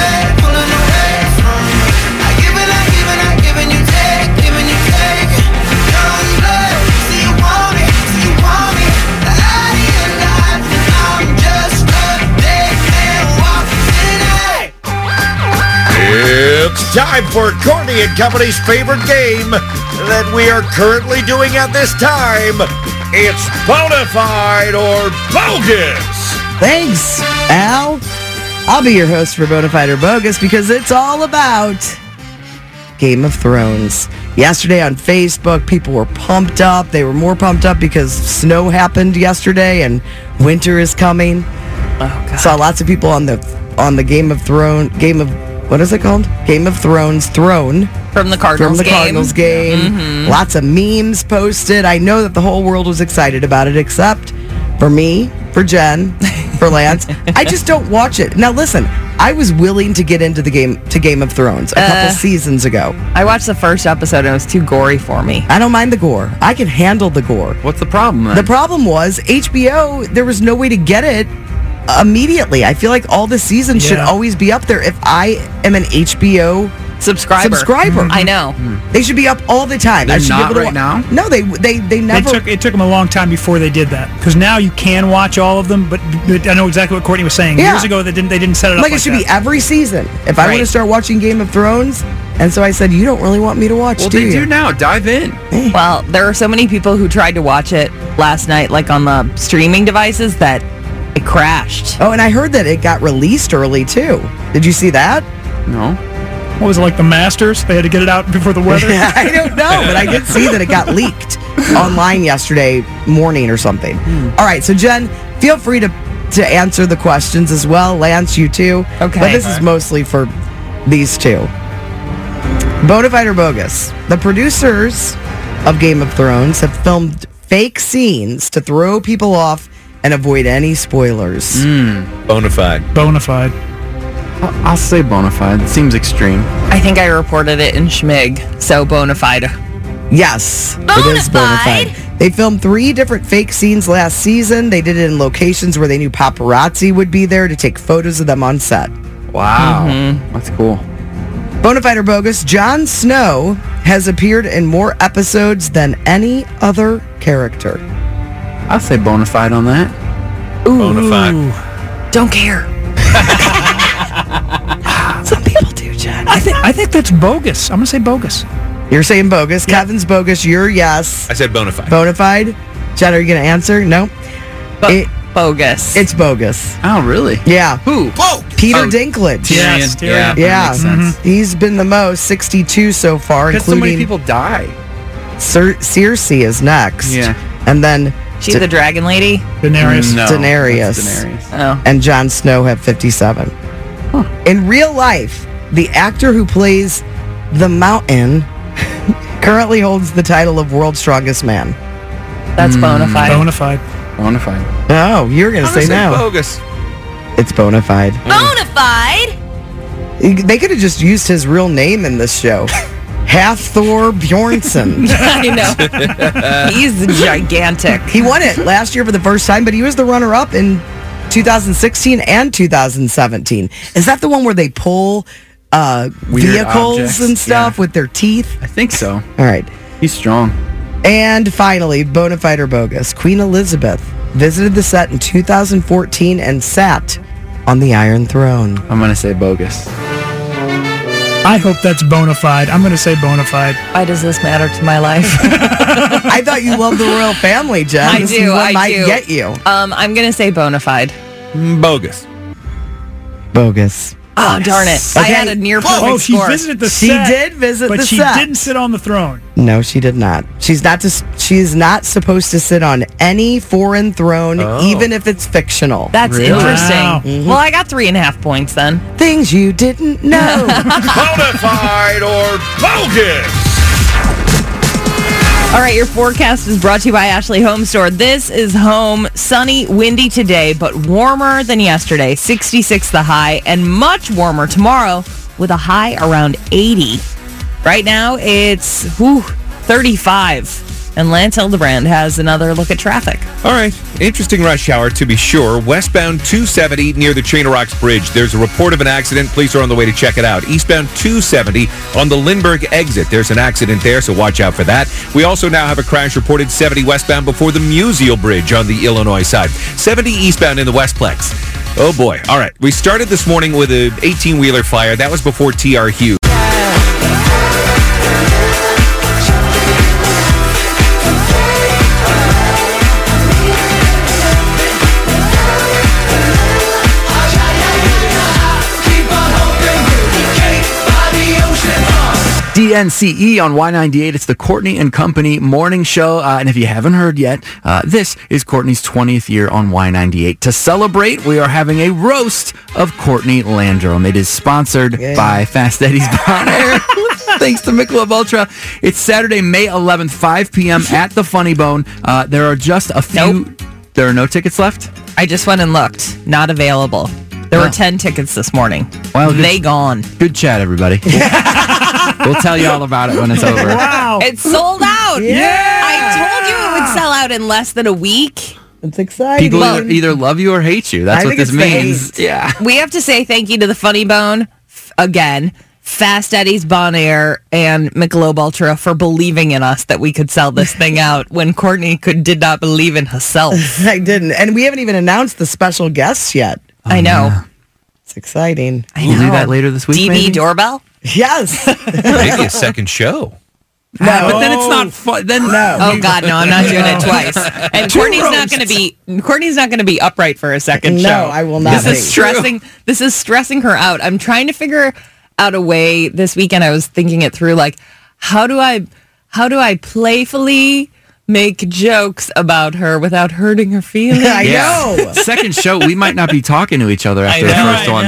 S2: It's time for Courtney and Company's favorite game that we are currently doing at this time. It's Bonafide or Bogus.
S9: Thanks, Al. I'll be your host for Bonafide or Bogus because it's all about Game of Thrones. Yesterday on Facebook, people were pumped up. They were more pumped up because snow happened yesterday and winter is coming.
S13: Oh, God.
S9: Saw lots of people on the Game of Thrones throne
S13: From the Cardinals
S9: game.
S13: Mm-hmm.
S9: Lots of memes posted. I know that the whole world was excited about it, except for me, for Jen, for Lance. I just don't watch it. Now listen, I was willing to get into the Game of Thrones a couple seasons ago.
S13: I watched the first episode and it was too gory for me.
S9: I don't mind the gore. I can handle the gore.
S12: What's the problem then?
S9: The problem was HBO, there was no way to get it immediately. I feel like all the seasons should always be up there. If I am an HBO subscriber.
S13: I know.
S9: They should be up all the time.
S12: They're
S9: I should
S12: not
S9: be able to
S12: right now?
S9: No, they never.
S10: It took them a long time before they did that because now you can watch all of them. But I know exactly what Courtney was saying.
S9: Yeah.
S10: Years ago, they didn't set it up like
S9: it should
S10: that.
S9: be every season. If I want to start watching Game of Thrones, and so I said, you don't really want me to watch.
S12: Well,
S9: do
S12: they
S9: you?
S12: do now. Dive in.
S13: Well, there were so many people who tried to watch it last night, like on the streaming devices, that it crashed.
S9: Oh, and I heard that it got released early too. Did you see that?
S12: No.
S10: What was it, like the Masters? They had to get it out before the weather?
S9: I don't know, but I did see that it got leaked online yesterday morning or something. All right, so Jen, feel free to answer the questions as well. Lance, you too.
S13: Okay.
S9: But this is mostly for these two. Bonafide or bogus? The producers of Game of Thrones have filmed fake scenes to throw people off and avoid any spoilers.
S11: Bonafide.
S10: Bonafide.
S12: I'll say bonafide. It seems extreme.
S13: I think I reported it in Schmig, so bonafide.
S9: Yes, it is bonafide. They filmed 3 different fake scenes last season. They did it in locations where they knew paparazzi would be there to take photos of them on set.
S12: Wow. That's cool.
S9: Bonafide or bogus, Jon Snow has appeared in more episodes than any other character.
S12: I'll say bonafide on that.
S13: Ooh.
S11: Bonafide.
S13: Don't care.
S9: Some people do, Jen.
S10: I think that's bogus. I'm going to say bogus.
S9: You're saying bogus. Yep. Kevin's bogus. You're yes.
S11: I said bonafide.
S9: Bonafide. Jen, are you going to answer? No.
S13: Bogus.
S9: It's bogus.
S12: Oh, really?
S9: Yeah.
S12: Who?
S9: Peter Dinklage.
S10: Yes, Tyrion.
S9: Yeah.
S12: That makes sense.
S9: He's been the most, 62 so far,
S12: Because so many
S9: including
S12: people die.
S9: Circe is next.
S12: Yeah.
S9: And then
S13: She's the dragon lady?
S10: Daenerys.
S12: No,
S9: Daenerys.
S12: that's Daenerys.
S13: Oh.
S9: And Jon Snow have 57. In real life, the actor who plays the Mountain currently holds the title of World's Strongest Man.
S13: That's bonafide.
S10: Bonafide.
S12: Bonafide.
S9: Oh, you're going to say no.
S11: Bogus.
S9: It's bonafide.
S13: Bonafide?
S9: They could have just used his real name in this show. Hathor Bjornsson.
S13: I know. He's gigantic.
S9: He won it last year for the first time, but he was the runner-up in 2016 and 2017. Is that the one where they pull vehicles
S12: objects,
S9: and stuff with their teeth?
S12: I think so.
S9: All right.
S12: He's strong.
S9: And finally, bonafide or bogus, Queen Elizabeth visited the set in 2014 and sat on the Iron Throne.
S12: I'm going to say bogus.
S10: I hope that's bonafide. I'm going to say bonafide.
S13: Why does this matter to my life?
S9: I thought you loved the royal family, Jen.
S13: I
S9: This
S13: do.
S9: is what
S13: I
S9: might
S13: do.
S9: get you.
S13: I'm going to say bonafide.
S11: Bogus.
S9: Bogus.
S13: Oh, darn it. I
S9: Okay.
S13: had a near perfect
S10: Oh, she
S13: score.
S10: visited the
S9: She
S10: set.
S9: did visit
S10: but
S9: the
S10: she
S9: set.
S10: didn't sit on the throne.
S9: No, she did not. She's not supposed to sit on any foreign throne, even if it's fictional.
S13: That's
S12: Really?
S13: interesting.
S10: Wow.
S13: Well, I got 3.5 points then.
S9: Things you didn't know.
S2: Bonafide or bogus?
S13: All right, your forecast is brought to you by Ashley Home Store. This is home, sunny, windy today, but warmer than yesterday. 66 the high, and much warmer tomorrow with a high around 80. Right now, it's 35. And Lance Hildebrand has another look at traffic.
S11: All right. Interesting rush hour, to be sure. Westbound 270 near the Chain of Rocks Bridge. There's a report of an accident. Police are on the way to check it out. Eastbound 270 on the Lindbergh exit. There's an accident there, so watch out for that. We also now have a crash reported 70 westbound before the Musial Bridge on the Illinois side. 70 eastbound in the Westplex. Oh, boy. All right. We started this morning with an 18-wheeler fire. That was before T.R. Hughes.
S12: DNCE on Y98. It's the Courtney and Company morning show. And if you haven't heard yet, this is Courtney's 20th year on Y98. To celebrate, we are having a roast of Courtney Landrum. It is sponsored by Fast Eddie's Bon Air. Thanks to Michelob Ultra. It's Saturday, May 11th, 5 p.m. at the Funny Bone. There are just a few...
S13: Nope.
S12: There are no tickets left?
S13: I just went and looked. Not available. There were 10 tickets this morning.
S12: Well,
S13: they gone.
S12: Good chat, everybody. We'll tell you all about it when it's over.
S10: Wow.
S13: It's sold out.
S9: Yeah.
S13: I told you it would sell out in less than a week.
S9: It's exciting.
S12: People either love you or hate you. That's
S9: I
S12: what
S9: think
S12: this
S9: it's the
S12: means.
S9: hate.
S12: Yeah.
S13: We have to say thank you to the Funny Bone again. Fast Eddie's Bon Air and Michelob Ultra for believing in us that we could sell this thing out when Courtney did not believe in herself.
S9: I didn't. And we haven't even announced the special guests yet.
S13: I know.
S12: Yeah.
S9: It's exciting.
S13: I
S12: We'll
S13: know.
S12: do that later this week,
S13: DB
S12: maybe?
S13: doorbell?
S9: Yes.
S11: Maybe a second show.
S12: No, but then it's not fun. Then
S13: Oh God, no! I'm not doing it twice. And Courtney's not going to be upright for a second show.
S9: No, I will not
S13: This is stressing. This is stressing her out. I'm trying to figure out a way this weekend. I was thinking it through. Like, how do I playfully make jokes about her without hurting her feelings?
S9: I know.
S12: Second show, we might not be talking to each other after the first one.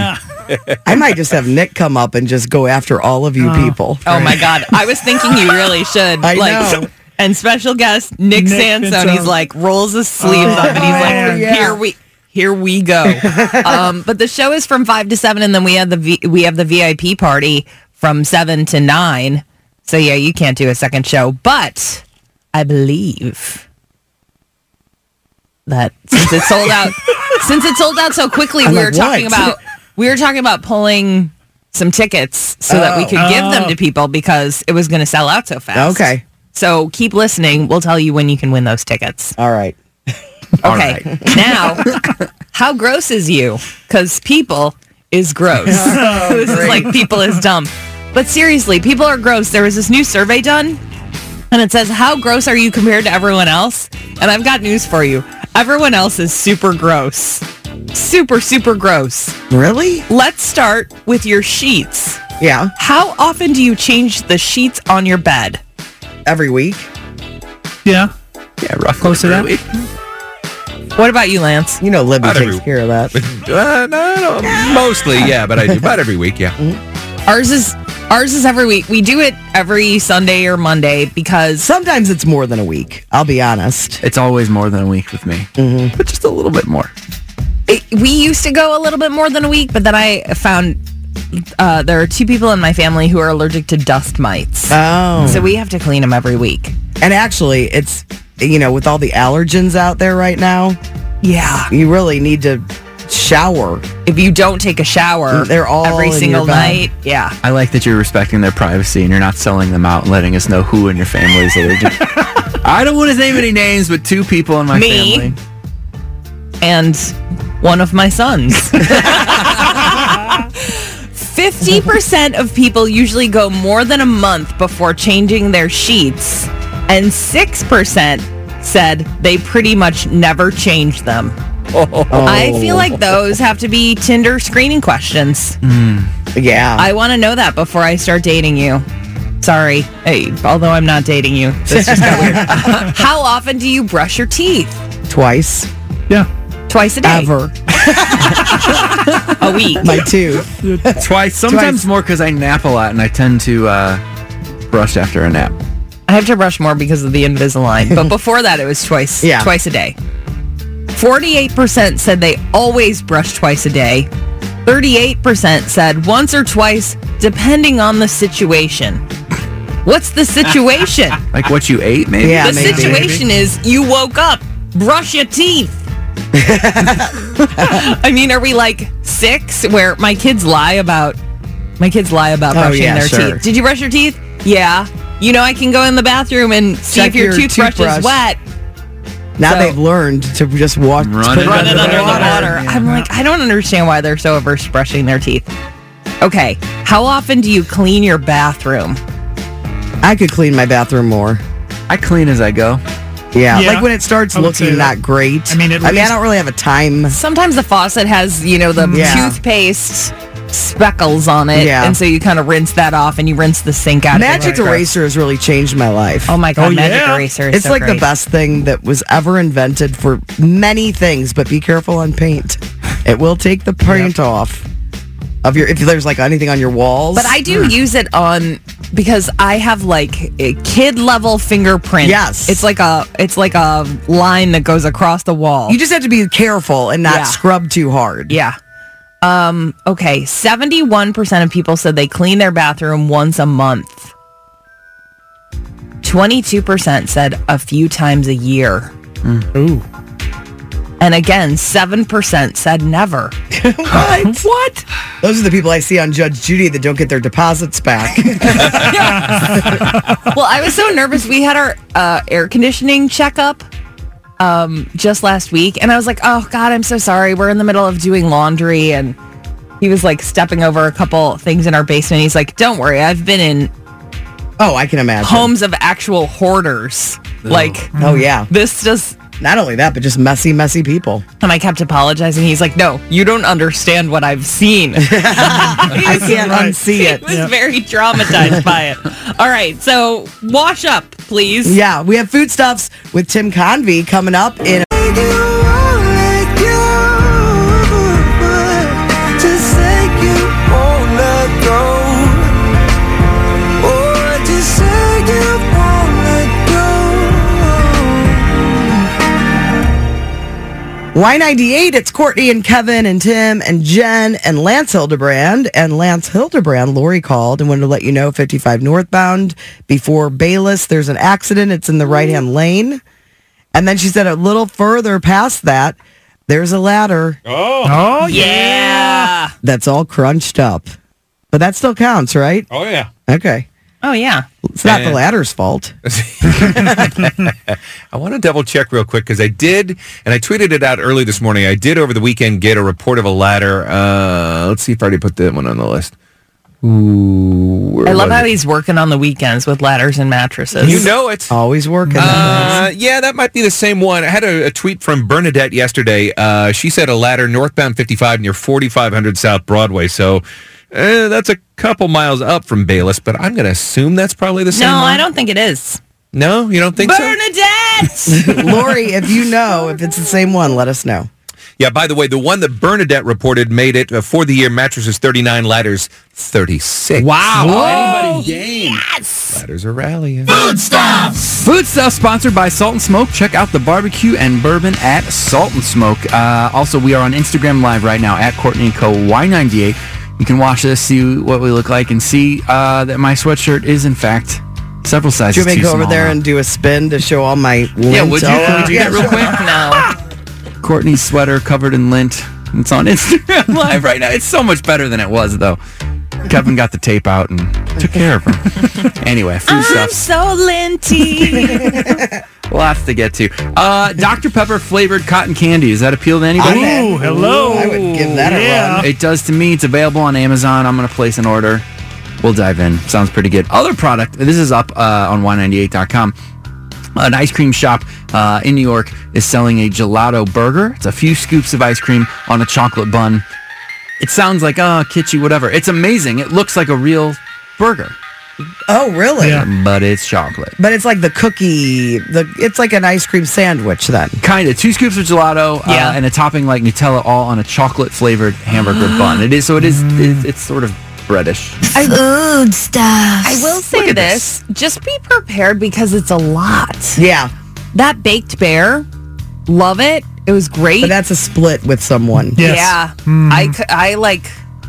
S9: I might just have Nick come up and just go after all of you people.
S13: Oh my God. I was thinking you really should.
S9: I know.
S13: And special guest Nick Sansone, he's like rolls his sleeves up and he's like, here we go. But the show is from 5 to 7, and then we have the VIP party from 7 to 9. So yeah, you can't do a second show, but I believe that since it sold out so quickly, we were talking about pulling some tickets so that we could give them to people because it was going to sell out so fast.
S9: Okay.
S13: So keep listening. We'll tell you when you can win those tickets.
S9: All right.
S13: Okay. Now, how gross is you? Because people is gross. This is like people is dumb. But seriously, people are gross. There was this new survey done, and it says, how gross are you compared to everyone else? And I've got news for you. Everyone else is super gross. Super, super gross.
S9: Really?
S13: Let's start with your sheets.
S9: Yeah.
S13: How often do you change the sheets on your bed?
S9: Every week.
S10: Yeah.
S12: Yeah, roughly.
S10: Close to that.
S13: What about you, Lance?
S9: You know Libby takes care of that.
S11: No, mostly, yeah, but I do about every week, yeah.
S13: Ours is every week. We do it every Sunday or Monday because
S9: sometimes it's more than a week. I'll be honest.
S12: It's always more than a week with me, but just a little bit more.
S13: We used to go a little bit more than a week, but then I found there are 2 people in my family who are allergic to dust mites.
S9: Oh.
S13: So we have to clean them every week.
S9: And actually, it's, with all the allergens out there right now,
S13: yeah,
S9: you really need to shower.
S13: If you don't take a shower,
S9: they're all
S13: every
S9: in
S13: single
S9: your bed.
S13: night. Yeah.
S12: I like that you're respecting their privacy and you're not selling them out and letting us know who in your family is allergic. I don't want to name any names, but 2 people in my family.
S13: And one of my sons. 50% of people usually go more than a month before changing their sheets, and 6% said they pretty much never change them. I feel like those have to be Tinder screening questions.
S9: Yeah.
S13: I want to know that before I start dating you. Sorry. Hey, although I'm not dating you. This just got weird. How often do you brush your teeth?
S9: Twice.
S10: Yeah.
S13: Twice a day?
S9: Ever.
S13: A week.
S9: My tooth.
S12: Twice. Sometimes more because I nap a lot and I tend to brush after a nap.
S13: I have to brush more because of the Invisalign. But before that, it was twice a day. 48% said they always brush twice a day. 38% said once or twice, depending on the situation. What's the situation?
S12: Like what you ate, maybe?
S13: Yeah, the situation is you woke up, brush your teeth. I mean, are we like 6 where my kids lie about brushing their teeth? Did you brush your teeth? Yeah. I can go in the bathroom and see if your toothbrush is wet.
S9: Now they've learned to just run it
S13: under the water. I'm like, I don't understand why they're so averse to brushing their teeth. Okay, how often do you clean your bathroom?
S9: I could clean my bathroom more.
S12: I clean as I go.
S9: Yeah, like when it starts looking not great. I don't really have a time.
S13: Sometimes the faucet has, the toothpaste speckles on it, and so you kind of rinse that off and you rinse the sink out.
S9: Magic Eraser has really changed my life.
S13: Oh my God, Magic Eraser is
S9: it's
S13: so
S9: like
S13: great.
S9: the best thing that was ever invented for many things, but be careful on paint. It will take the paint off of if there's like anything on your walls.
S13: But I do use it on because I have like a kid level fingerprint.
S9: Yes.
S13: It's like a line that goes across the wall.
S9: You just have to be careful and not scrub too hard.
S13: Yeah. Okay, 71% of people said they clean their bathroom once a month. 22% said a few times a year.
S10: Ooh.
S13: And again, 7% said never.
S9: What?
S13: What?
S9: Those are the people I see on Judge Judy that don't get their deposits back.
S13: Well, I was so nervous. We had our air conditioning checkup just last week, and I was like, oh God, I'm so sorry. We're in the middle of doing laundry, and he was like stepping over a couple things in our basement. He's like, don't worry, I've been in
S9: I can imagine
S13: homes of actual hoarders. Like, this just
S9: not only that, but just messy people.
S13: And I kept apologizing. He's like, no, you don't understand what I've seen.
S9: I can't unsee it.
S13: He was very traumatized by it. All right, so wash up, please.
S9: Yeah, we have Foodstuffs with Tim Convey coming up in Y98, it's Courtney and Kevin and Tim and Jen and Lance Hildebrand. And Lance Hildebrand, Lori called and wanted to let you know 55 northbound before Bayless, there's an accident. It's in the right-hand lane. And then she said a little further past that, there's a ladder.
S10: Oh,
S13: yeah.
S9: That's all crunched up. But that still counts, right?
S11: Oh, yeah.
S9: Okay.
S13: Oh, yeah.
S9: It's not the ladder's fault.
S11: I want to double check real quick because I did, and I tweeted it out early this morning. I did over the weekend get a report of a ladder. Let's see if I already put that one on the list. Ooh,
S13: I love how he's working on the weekends with ladders and mattresses.
S11: You know it.
S9: Always working.
S11: Yeah, that might be the same one. I had a tweet from Bernadette yesterday. She said a ladder northbound 55 near 4500 South Broadway. So that's a couple miles up from Bayless, but I'm going to assume that's probably the same one.
S13: No, I don't think it is.
S11: No, you don't think
S13: Bernadette!
S9: Lori, if you know, if it's the same one, let us know.
S11: Yeah, by the way, the one that Bernadette reported made it for the year, mattresses 39, ladders 36.
S12: Wow.
S11: Whoa.
S12: Anybody's game.
S13: Yes!
S11: Ladders are rallying.
S12: Food Stuff sponsored by Salt and Smoke. Check out the barbecue and bourbon at Salt and Smoke. Also, we are on Instagram Live right now at Courtney & Co. Y98. You can watch this, see what we look like, and see that my sweatshirt is, in fact, several sizes
S9: too small. Do you want me to go over there
S12: now.
S9: and do a spin to show all my lint?
S12: Yeah, would you? Can we do that real quick?
S13: No.
S12: Courtney's sweater covered in lint. It's on Instagram Live right now. It's so much better than it was, though. Kevin got the tape out and took care of her. Anyway, food stuff.
S13: I'm so linty.
S12: Lots to get to. Dr. Pepper flavored cotton candy. Does that appeal to anybody?
S10: Ooh, hello.
S9: I would give that a run.
S12: It does to me. It's available on Amazon. I'm going to place an order. We'll dive in. Sounds pretty good. Other product. This is up on Y98.com. An ice cream shop in New York is selling a gelato burger. It's a few scoops of ice cream on a chocolate bun. It sounds like, kitschy, whatever. It's amazing. It looks like a real burger.
S9: Oh, really?
S12: Yeah. But it's chocolate.
S9: But it's like the cookie, it's like an ice cream sandwich then.
S12: Kind of. 2 scoops of gelato and a topping like Nutella, all on a chocolate-flavored hamburger bun. It's sort of breadish.
S14: Food stuff.
S13: I will say this. Just be prepared because it's a lot.
S9: Yeah.
S13: That baked bear, love it. It was great.
S9: But that's a split with someone.
S10: Yes.
S13: Yeah. I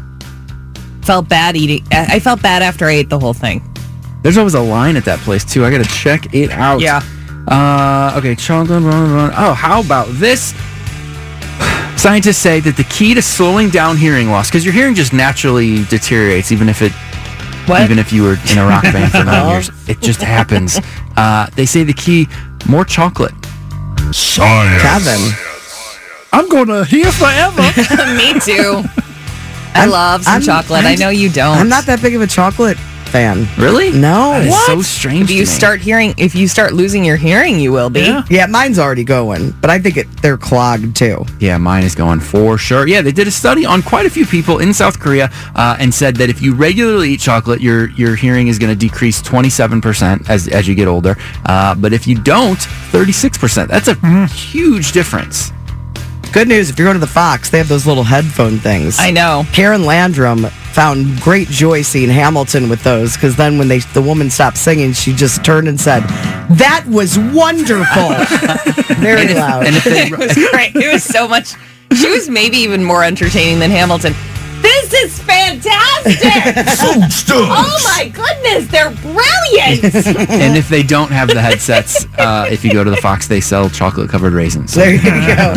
S13: felt bad eating. I felt bad after I ate the whole thing.
S12: There's always a line at that place, too. I got to check it out.
S13: Yeah.
S12: Okay, chocolate. Oh, how about this? Scientists say that the key to slowing down hearing loss, because your hearing just naturally deteriorates, even if you were in a rock band for 9 years, it just happens. They say the key, more chocolate.
S2: Science.
S9: Kevin.
S10: I'm going to hear forever.
S13: Me too. I love some chocolate. I know you don't.
S9: I'm not that big of a chocolate fan.
S12: Really?
S9: No.
S12: That is so strange.
S13: If you start losing your hearing, you will be.
S9: Yeah, mine's already going, but I think they're clogged too.
S12: Yeah, mine is going for sure. Yeah, they did a study on quite a few people in South Korea and said that if you regularly eat chocolate, your hearing is going to decrease 27% as you get older. But if you don't, 36%. That's a huge difference.
S9: Good news, if you're going to the Fox, they have those little headphone things.
S13: I know.
S9: Karen Landrum found great joy seeing Hamilton with those, because then when the woman stopped singing, she just turned and said, "That was wonderful." Very loud.
S12: And if they,
S13: It was great. It was so much. She was maybe even more entertaining than Hamilton. This is fantastic!
S2: Food stuff.
S13: Oh my goodness, they're brilliant!
S12: and if they don't have the headsets, if you go to the Fox, they sell chocolate-covered raisins.
S9: There you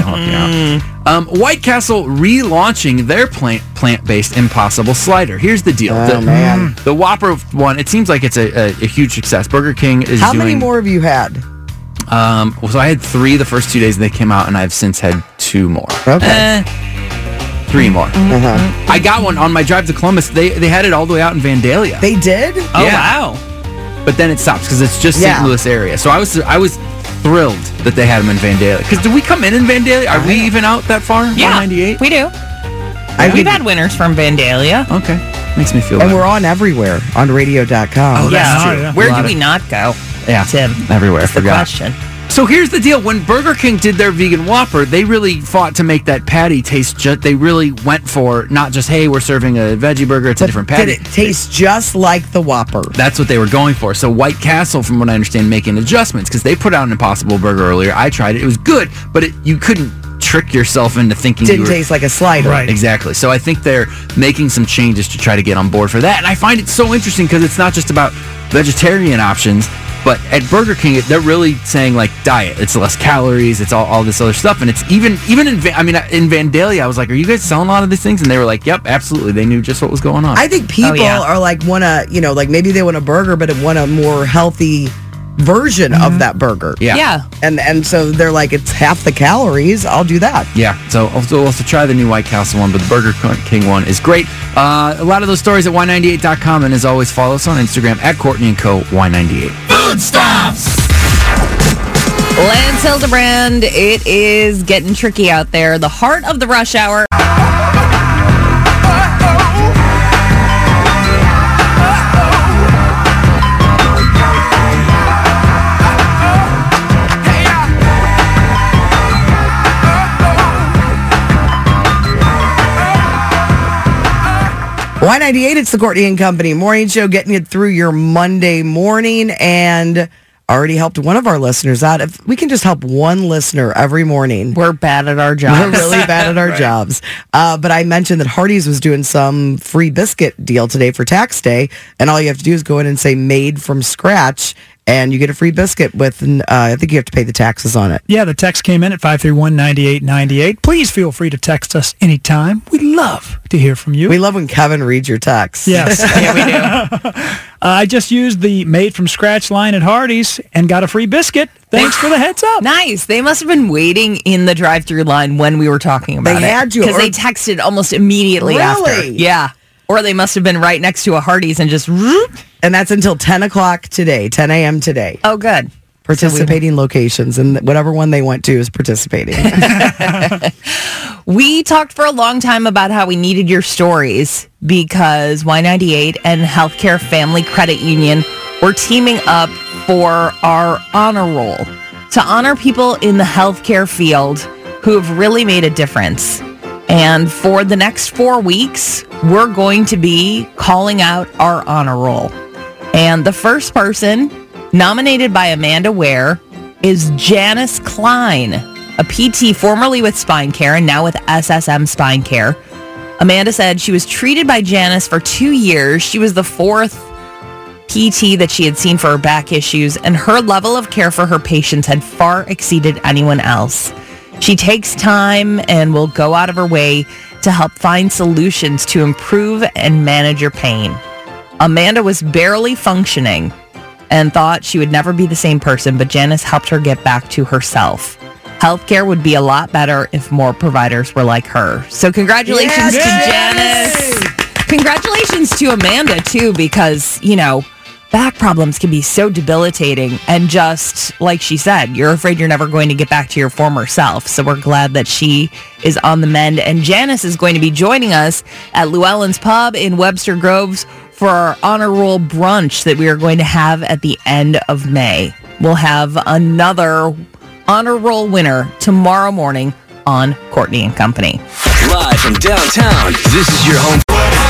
S9: go.
S12: White Castle relaunching their plant-based Impossible Slider. Here's the deal.
S9: Man.
S12: The Whopper one, it seems like it's a huge success. Burger King is
S9: How
S12: doing...
S9: many more have you had?
S12: So I had 3 the first 2 days they came out, and I've since had 2 more.
S9: Okay.
S12: 3 more. I got one on my drive to Columbus. They had it all the way out in Vandalia.
S9: They did?
S13: Oh, wow.
S12: But then it stops because it's just St. Louis area. So I was thrilled that they had them in Vandalia. Because do we come in Vandalia? Are we even out that far?
S13: Yeah,
S12: 198?
S13: we do. We've had winners from Vandalia.
S12: Okay. Makes me feel
S9: And
S12: better.
S9: we're on everywhere on radio.com.
S12: Oh, that's true.
S10: Yeah.
S13: Where do we not go?
S12: Yeah.
S13: Tim.
S12: Everywhere.
S13: That's the
S12: Forgot.
S13: question.
S12: So here's the deal. When Burger King did their vegan Whopper, they really fought to make that patty taste they really went for not just, hey, we're serving a veggie burger, it's a different patty.
S9: Did it taste just like the Whopper?
S12: That's what they were going for. So White Castle, from what I understand, making adjustments because they put out an Impossible Burger earlier. I tried it. It was good, but you couldn't trick yourself into thinking
S9: Didn't taste like a slider.
S10: Right.
S12: Exactly. So I think they're making some changes to try to get on board for that. And I find it so interesting because it's not just about vegetarian options, but at Burger King, they're really saying like diet. It's less calories. It's all this other stuff. And it's even in Vandalia, I was like, are you guys selling a lot of these things? And they were like, yep, absolutely. They knew just what was going on.
S9: I think people are like want to, like maybe they want a burger, but want a more healthy version of that burger.
S12: Yeah.
S9: And so they're like, it's half the calories. I'll do that.
S12: Yeah. So also try the new White Castle one, but the Burger King one is great. A lot of those stories at Y98.com. And as always, follow us on Instagram at Courtney & Co. Y98.
S7: Food Stops!
S13: Lance Hildebrand, it is getting tricky out there. The heart of the rush hour.
S9: Y98, it's the Courtney and Company morning show, getting you through your Monday morning, and already helped one of our listeners out. If we can just help one listener every morning.
S13: We're bad at our jobs.
S9: We're really bad at our jobs. But I mentioned that Hardee's was doing some free biscuit deal today for tax day, and all you have to do is go in and say made from scratch, and you get a free biscuit with, I think you have to pay the taxes on it.
S10: Yeah, the text came in at 531-9898. Please feel free to text us anytime. We love to hear from you.
S9: We love when Kevin reads your texts.
S10: Yes.
S13: Yeah, we do.
S10: I just used the made from scratch line at Hardee's and got a free biscuit. Thanks for the heads up.
S13: Nice. They must have been waiting in the drive-thru line when we were talking about it.
S9: They had you.
S13: Because they texted almost immediately after.
S9: Really?
S13: Yeah. Or they must have been right next to a Hardee's and just...
S9: And that's until 10 o'clock today, 10 a.m. today.
S13: Oh, good.
S9: Participating locations, and whatever one they went to is participating.
S13: We talked for a long time about how we needed your stories because Y98 and Healthcare Family Credit Union were teaming up for our honor roll to honor people in the healthcare field who have really made a difference. And for the next 4 weeks, we're going to be calling out our honor roll. And the first person nominated by Amanda Ware is Janice Klein, a PT formerly with Spine Care and now with SSM Spine Care. Amanda said she was treated by Janice for 2 years. She was the fourth PT that she had seen for her back issues, and her level of care for her patients had far exceeded anyone else. She takes time and will go out of her way to help find solutions to improve and manage your pain. Amanda was barely functioning and thought she would never be the same person, but Janice helped her get back to herself. Healthcare would be a lot better if more providers were like her. So congratulations to Janice. Congratulations to Amanda, too, because, back problems can be so debilitating, and just like she said, you're afraid you're never going to get back to your former self. So we're glad that she is on the mend, and Janice is going to be joining us at Llewellyn's Pub in Webster Groves for our honor roll brunch that we are going to have at the end of May. We'll have another honor roll winner tomorrow morning on Courtney and Company.
S8: Live from downtown, this is your home.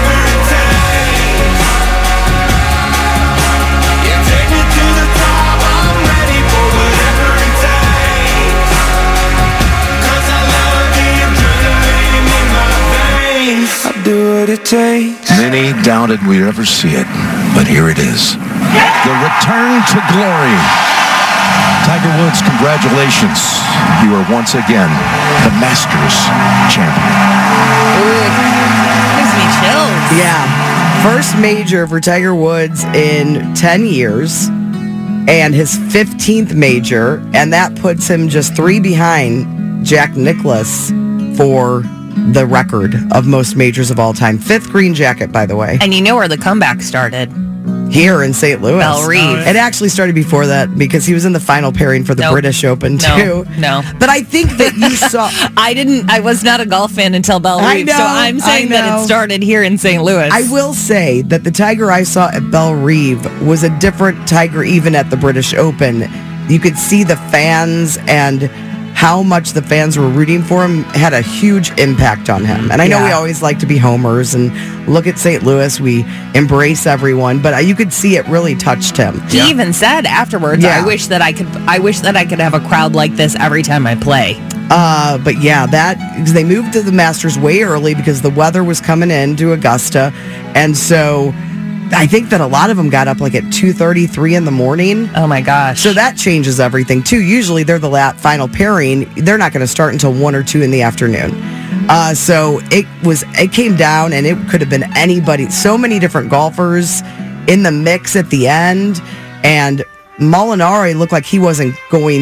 S7: Do what it takes.
S15: Many doubted we'd ever see it, but here it is. The return to glory. Tiger Woods, congratulations. You are once again the Masters champion.
S13: Gives me chills.
S9: Yeah. First major for Tiger Woods in 10 years and his 15th major, and that puts him just 3 behind Jack Nicklaus for the record of most majors of all time. 5th green jacket, by the way.
S13: And you know where the comeback started?
S9: Here in St. Louis.
S13: Belle Reeve.
S9: It actually started before that because he was in the final pairing for the British Open, too.
S13: No.
S9: But I think that you saw...
S13: I was not a golf fan until Belle Reeve, so I'm saying that it started here in St. Louis.
S9: I will say that the Tiger I saw at Belle Reeve was a different Tiger even at the British Open. You could see the fans and how much the fans were rooting for him had a huge impact on him. And I know we always like to be homers and look at St. Louis, we embrace everyone, but you could see it really touched him.
S13: He even said afterwards, I wish that I could have a crowd like this every time I play.
S9: But yeah, they moved to the Masters way early because the weather was coming in to Augusta. And so I think that a lot of them got up like at 2:30, 3 in the morning.
S13: Oh my gosh.
S9: So that changes everything too. Usually they're the final pairing. They're not going to start until 1 or 2 in the afternoon. So it came down and it could have been anybody. So many different golfers in the mix at the end. And Molinari looked like he was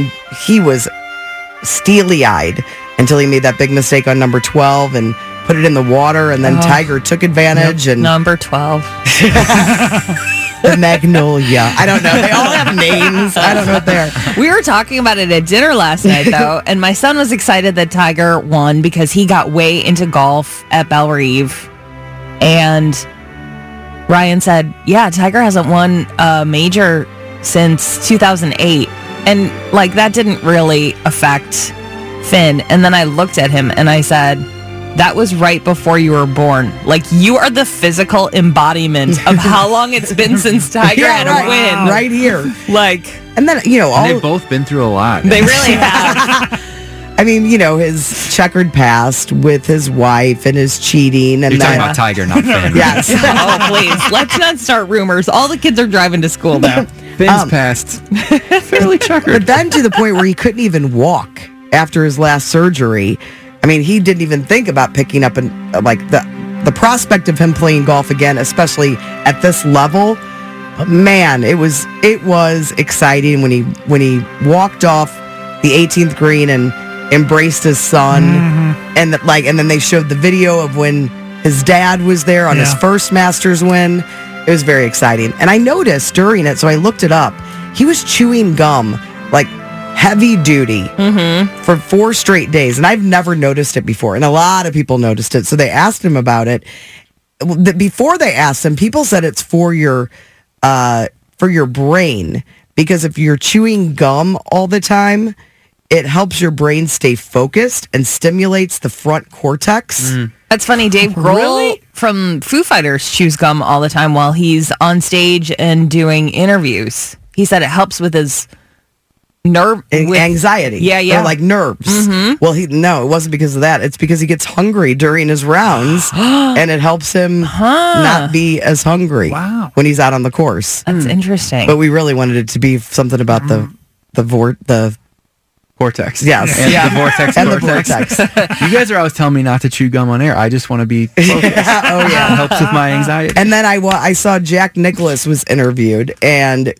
S9: steely-eyed until he made that big mistake on number 12 and put it in the water, and then Tiger took advantage. And
S13: number 12.
S9: The Magnolia. I don't know. They all have names. I don't know what they are.
S13: We were talking about it at dinner last night, though, and my son was excited that Tiger won because he got way into golf at Bellerive. And Ryan said, yeah, Tiger hasn't won a major since 2008. And, like, that didn't really affect Finn. And then I looked at him and I said, that was right before you were born. Like, you are the physical embodiment of how long it's been since Tiger had a win.
S9: Right here.
S13: Like,
S9: and then,
S12: they've both been through a lot.
S13: They really have.
S9: I mean, his checkered past with his wife and his cheating. And
S12: You're talking about Tiger, not Finn.
S9: Yes.
S13: Oh, please. Let's not start rumors. All the kids are driving to school now.
S12: Finn's past. Fairly checkered.
S9: But then to the point where he couldn't even walk after his last surgery. I mean, he didn't even think about picking up the prospect of him playing golf again, especially at this level. Man, it was exciting when he walked off the 18th green and embraced his son, and then they showed the video of when his dad was there on his first Masters win. It was very exciting, and I noticed during it, so I looked it up. He was chewing gum like heavy duty for 4 straight days, and I've never noticed it before, and a lot of people noticed it. So they asked him about it. Before they asked him, people said it's for your brain, because if you're chewing gum all the time, it helps your brain stay focused and stimulates the front cortex.
S13: That's funny. Dave Grohl from Foo Fighters chews gum all the time while he's on stage and doing interviews. He said it helps with his
S9: anxiety.
S13: Yeah.
S9: Or like nerves. Well, it wasn't because of that. It's because he gets hungry during his rounds, and it helps him not be as hungry when he's out on the course.
S13: That's interesting.
S9: But we really wanted it to be something about the
S12: vortex.
S9: Yes.
S12: And the vortex.
S9: And the vortex.
S12: You guys are always telling me not to chew gum on air. I just want to be focused.
S9: Oh, yeah.
S12: It helps with my anxiety.
S9: And then I saw Jack Nicklaus was interviewed, and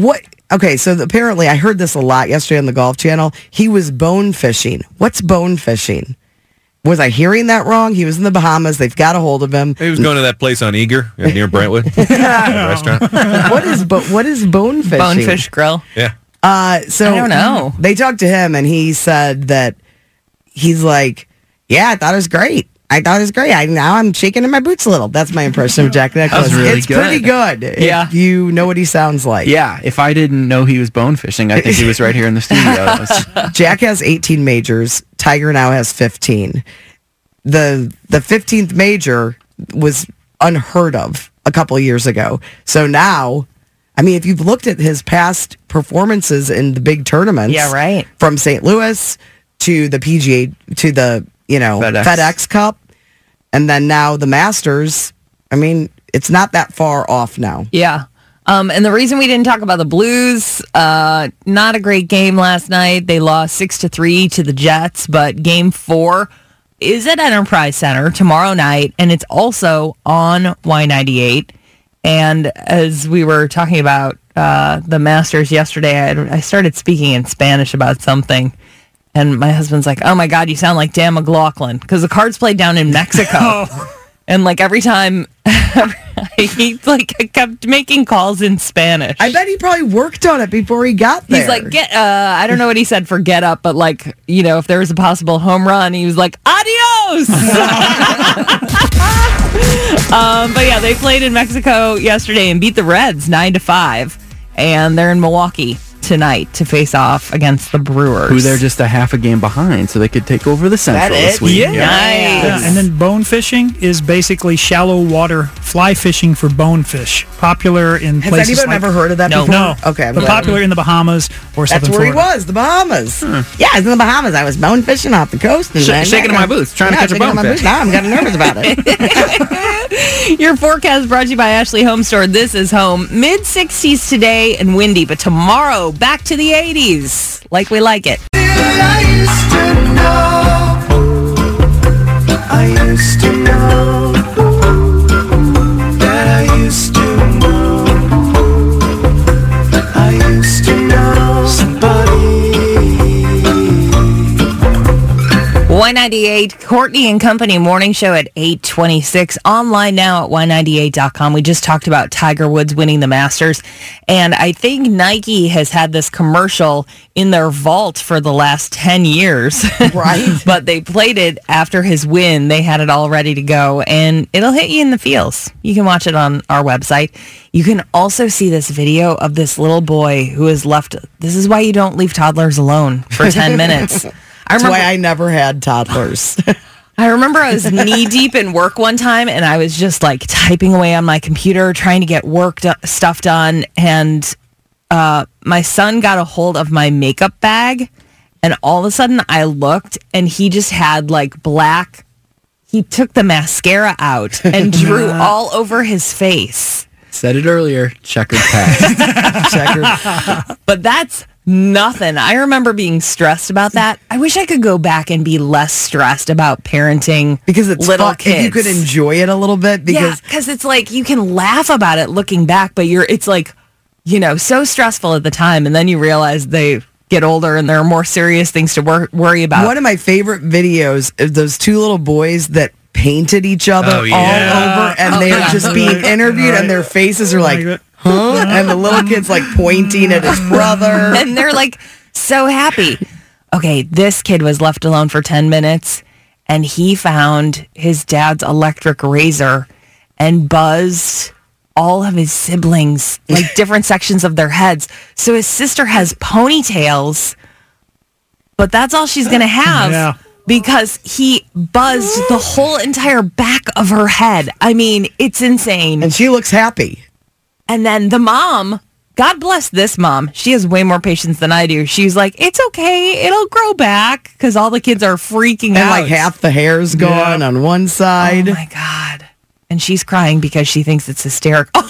S9: so apparently I heard this a lot yesterday on the Golf Channel. He was bone fishing. What's bone fishing? Was I hearing that wrong? He was in the Bahamas. They've got a hold of him.
S11: He was going to that place on Eager near Brentwood. Restaurant.
S9: What is bone fishing?
S13: Bonefish Grill.
S11: Yeah.
S9: So
S13: I don't know.
S9: They talked to him, and he said that he's like, yeah, I thought it was great. Now I'm shaking in my boots a little. That's my impression of Jack Nicklaus.
S12: Really
S9: it's pretty good.
S12: Yeah.
S9: If you know what he sounds like.
S12: Yeah. If I didn't know he was bone fishing, I think he was right here in the studio.
S9: Jack has 18 majors. Tiger now has 15. The 15th major was unheard of a couple of years ago. So now, I mean, if you've looked at his past performances in the big tournaments, from St. Louis to the PGA to the FedEx Cup, and then now the Masters, I mean, it's not that far off now.
S13: Yeah. And the reason we didn't talk about the Blues, not a great game last night. They lost 6-3 to the Jets, but game 4 is at Enterprise Center tomorrow night, and it's also on Y98. And as we were talking about the Masters yesterday, I started speaking in Spanish about something. And my husband's like, oh, my God, you sound like Dan McLaughlin. Because the Cards played down in Mexico. And, like, every time he, kept making calls in Spanish.
S9: I bet he probably worked on it before he got there.
S13: He's like, I don't know what he said for get up, but, like, if there was a possible home run, he was like, adios! But, yeah, they played in Mexico yesterday and beat the Reds 9-5. And they're in Milwaukee tonight to face off against the Brewers.
S12: Who they're just a half a game behind, so they could take over the Central this week.
S10: Yeah. Nice. Yeah. And then bone fishing is basically shallow water fly fishing for bonefish. Popular in places.
S9: Has anyone ever heard of that before?
S10: No.
S9: Okay.
S10: But popular in the Bahamas or
S9: That's where
S10: Florida.
S9: he was, the Bahamas. Yeah, I was in the Bahamas. I was bone fishing off the coast. And
S12: shaking in my boots, trying to catch a bonefish.
S9: Now I'm getting nervous about it.
S13: Your forecast brought to you by Ashley Home Store. This is home. Mid-60s today and windy, but tomorrow back to the 80s, like we like it.
S7: I used to know that I used to know somebody.
S13: Y98 Courtney and Company morning show at 8:26. Online now at y98.com. We just talked about Tiger Woods winning the Masters, and I think Nike has had this commercial in their vault for the last 10 years.
S9: Right.
S13: But they played it after his win. They had it all ready to go, and it'll hit you in the feels. You can watch it on our website. You can also see this video of this little boy who is left. This is why you don't leave toddlers alone for 10 minutes.
S9: That's why I never had toddlers.
S13: I remember I was knee deep in work one time, and I was just like typing away on my computer, trying to get stuff done. And my son got a hold of my makeup bag, and all of a sudden I looked, and he just had like black. He took the mascara out and drew all over his face.
S12: Said it earlier. Checkered past.
S13: But that's nothing. I remember being stressed about that. I wish I could go back and be less stressed about parenting
S9: because it's
S13: little
S9: fun.
S13: kids.
S9: You could enjoy it a little bit because
S13: it's like you can laugh about it looking back, but it's like, so stressful at the time, and then you realize they get older and there are more serious things to worry about.
S9: One of my favorite videos is those two little boys that painted each other all over, and they're just being interviewed, and their faces are like, huh? And the little kid's like pointing at his brother.
S13: And they're like so happy. Okay, this kid was left alone for 10 minutes, and he found his dad's electric razor and buzzed all of his siblings, like different sections of their heads. So his sister has ponytails, but that's all she's going to have.
S10: Yeah.
S13: Because he buzzed the whole entire back of her head. I mean, it's insane.
S9: And she looks happy.
S13: And then the mom, God bless this mom. She has way more patience than I do. She's like, it's okay. It'll grow back. Because all the kids are freaking out.
S9: And like half the hair's gone on one side.
S13: Oh, my God. And she's crying because she thinks it's hysterical.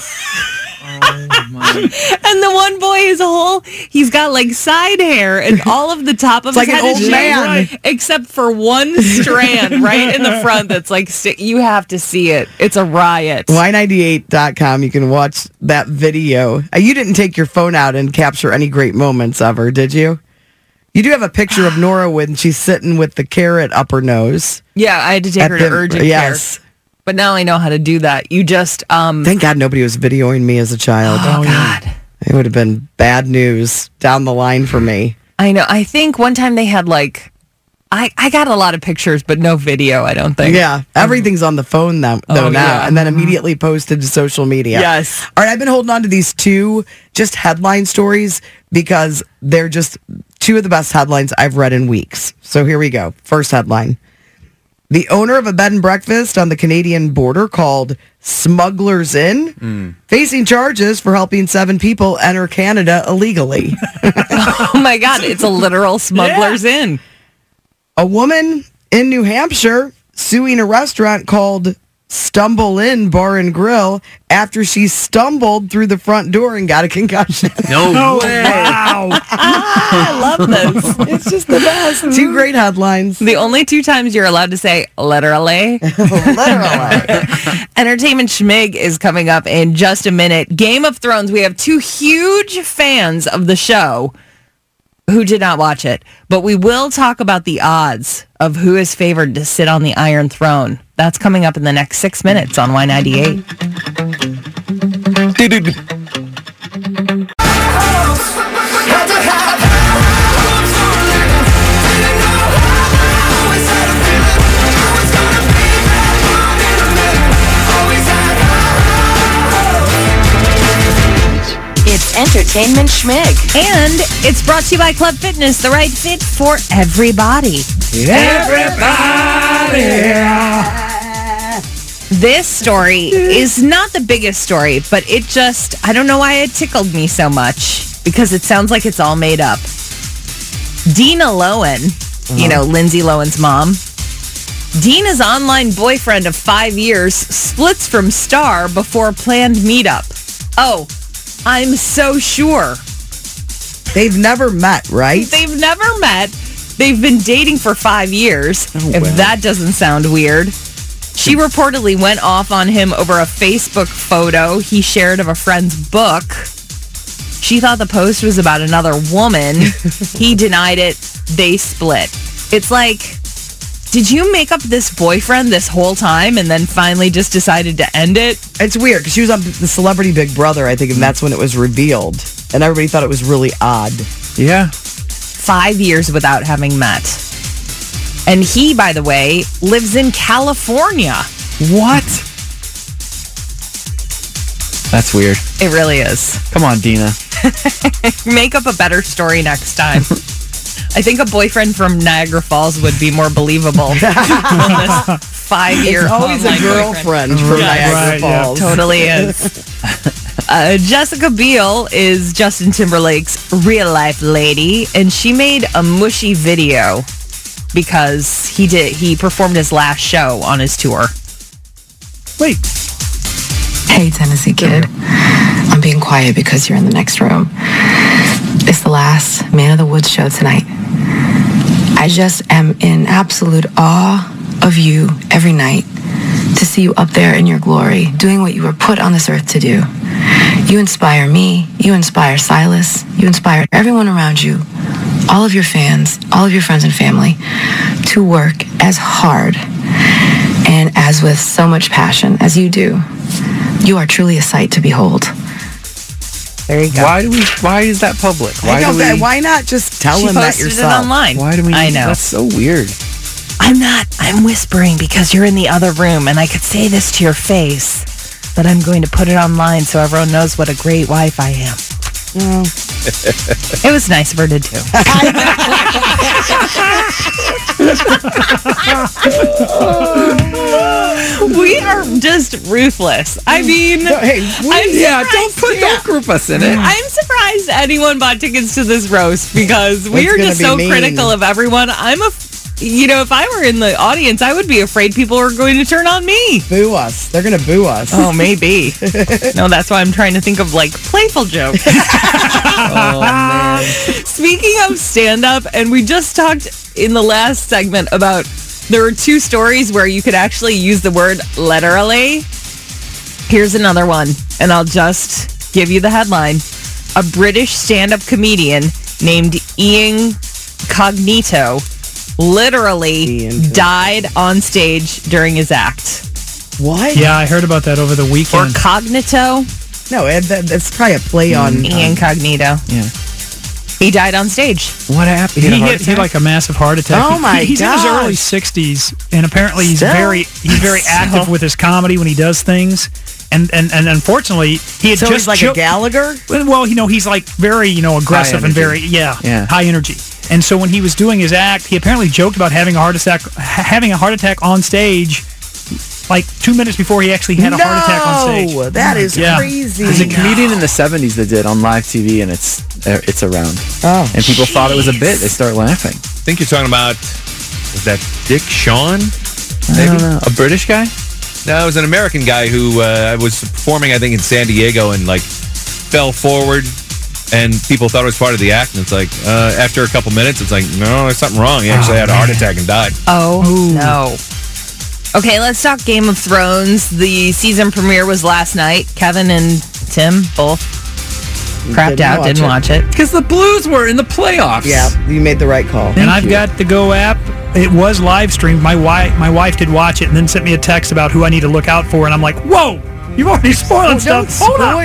S13: And the one boy is he's got like side hair and all of the top of his
S9: like
S13: head
S9: an old
S13: is
S9: man.
S13: shaved, except for one strand right in the front that's like, you have to see it. It's a riot.
S9: Y98.com. You can watch that video. You didn't take your phone out and capture any great moments ever, did you? You do have a picture of Nora when she's sitting with the carrot up her nose.
S13: Yeah, I had to take her to urgent care. But now I know how to do that. You just...
S9: Thank God nobody was videoing me as a child.
S13: Oh, God.
S9: It would have been bad news down the line for me.
S13: I know. I think one time they had like... I got a lot of pictures, but no video, I don't think.
S9: Yeah. Everything's on the phone though now.
S13: Yeah.
S9: And then immediately posted to social media.
S13: Yes.
S9: All right, I've been holding on to these two just headline stories because they're just two of the best headlines I've read in weeks. So here we go. First headline. The owner of a bed and breakfast on the Canadian border called Smugglers Inn, facing charges for helping 7 people enter Canada illegally.
S13: Oh my God, it's a literal Smugglers Inn.
S9: A woman in New Hampshire suing a restaurant called Stumble Inn Bar and Grill after she stumbled through the front door and got a concussion.
S12: No way.
S10: Wow.
S13: I love this.
S9: It's just the best. Two great headlines.
S13: The only 2 times you're allowed to say literally.
S9: Literally.
S13: Entertainment Schmig is coming up in just a minute. Game of Thrones. We have 2 huge fans of the show who did not watch it, but we will talk about the odds of who is favored to sit on the Iron Throne. That's coming up in the next 6 minutes on Y98.
S14: It's
S16: entertainment schmig.
S13: And it's brought to you by Club Fitness, the right fit for everybody. This story is not the biggest story, but it just, I don't know why it tickled me so much, because it sounds like it's all made up. Dina Lohan, you know, Lindsay Lohan's mom. Dina's online boyfriend of 5 years splits from Star before planned meetup. Oh, I'm so sure.
S9: They've never met, right?
S13: They've never met. They've been dating for 5 years, if that doesn't sound weird. She reportedly went off on him over a Facebook photo he shared of a friend's book. She thought the post was about another woman. He denied it. They split. It's like, did you make up this boyfriend this whole time and then finally just decided to end it?
S9: It's weird because she was on the Celebrity Big Brother, I think, and that's when it was revealed. And everybody thought it was really odd.
S12: Yeah.
S13: 5 years without having met. And he, by the way, lives in California.
S12: What? That's weird.
S13: It really is.
S12: Come on, Dina.
S13: Make up a better story next time. I think a boyfriend from Niagara Falls would be more believable than this 5-year
S9: It's always a girlfriend from Niagara Falls.
S13: Totally is. Jessica Biel is Justin Timberlake's real-life lady, and she made a mushy video because he performed his last show on his tour.
S10: Wait.
S17: Hey, Tennessee kid. I'm being quiet because you're in the next room. It's the last Man of the Woods show tonight. I just am in absolute awe of you every night to see you up there in your glory, doing what you were put on this earth to do. You inspire me. You inspire Silas. You inspire everyone around you, all of your fans, all of your friends and family, to work as hard and as with so much passion as you do. You are truly a sight to behold.
S13: There you go.
S12: Why is that public?
S9: Why not just tell him that yourself?
S13: She posted it online.
S12: Why do we?
S13: I know.
S12: That's so weird.
S13: I'm whispering because you're in the other room and I could say this to your face, but I'm going to put it online so everyone knows what a great wife I am. It was nice of her to do. We are just ruthless. I mean,
S12: don't group us in it.
S13: I'm surprised anyone bought tickets to this roast because we are just so critical of everyone. If I were in the audience, I would be afraid people are going to turn on me.
S9: Boo us. They're going to boo us.
S13: Oh, maybe. No, that's why I'm trying to think of playful jokes.
S12: Oh, man.
S13: Speaking of stand-up, and we just talked in the last segment about there were 2 stories where you could actually use the word literally. Here's another one, and I'll just give you the headline. A British stand-up comedian named Ian Cognito literally died on stage during his act.
S9: What?
S10: Yeah, I heard about that over the weekend.
S13: Or Cognito?
S9: No, that's probably a play on
S13: Ian Cognito.
S12: Yeah.
S13: He died on stage.
S12: What happened?
S10: He had a massive heart attack.
S9: Oh my
S10: He's in his early 60s, and apparently he's very active with his comedy when he does things. And unfortunately, he had
S9: he's like a Gallagher?
S10: Well, he's very, aggressive and very, high energy. And so when he was doing his act, he apparently joked about having a heart attack on stage, 2 minutes before he actually had a heart attack on stage.
S9: No, that is crazy.
S12: There's a comedian in the 70s that did on live TV, and it's around.
S9: Oh,
S12: and people thought it was a bit. They start laughing.
S11: I think you're talking about, was that Dick Shawn?
S12: Maybe? I don't know. A British guy?
S11: No, it was an American guy who was performing, I think, in San Diego and fell forward, and people thought it was part of the act. And it's after a couple minutes, it's no, there's something wrong. He actually had a heart attack and died.
S13: Oh, no. Okay, let's talk Game of Thrones. The season premiere was last night. Kevin and Tim both crapped out, didn't watch it.
S12: Because the Blues were in the playoffs.
S9: Yeah, you made the right call.
S10: And I've got the Go app. It was live streamed. My wife did watch it and then sent me a text about who I need to look out for. And I'm like, whoa, you've already spoiled stuff. Hold up.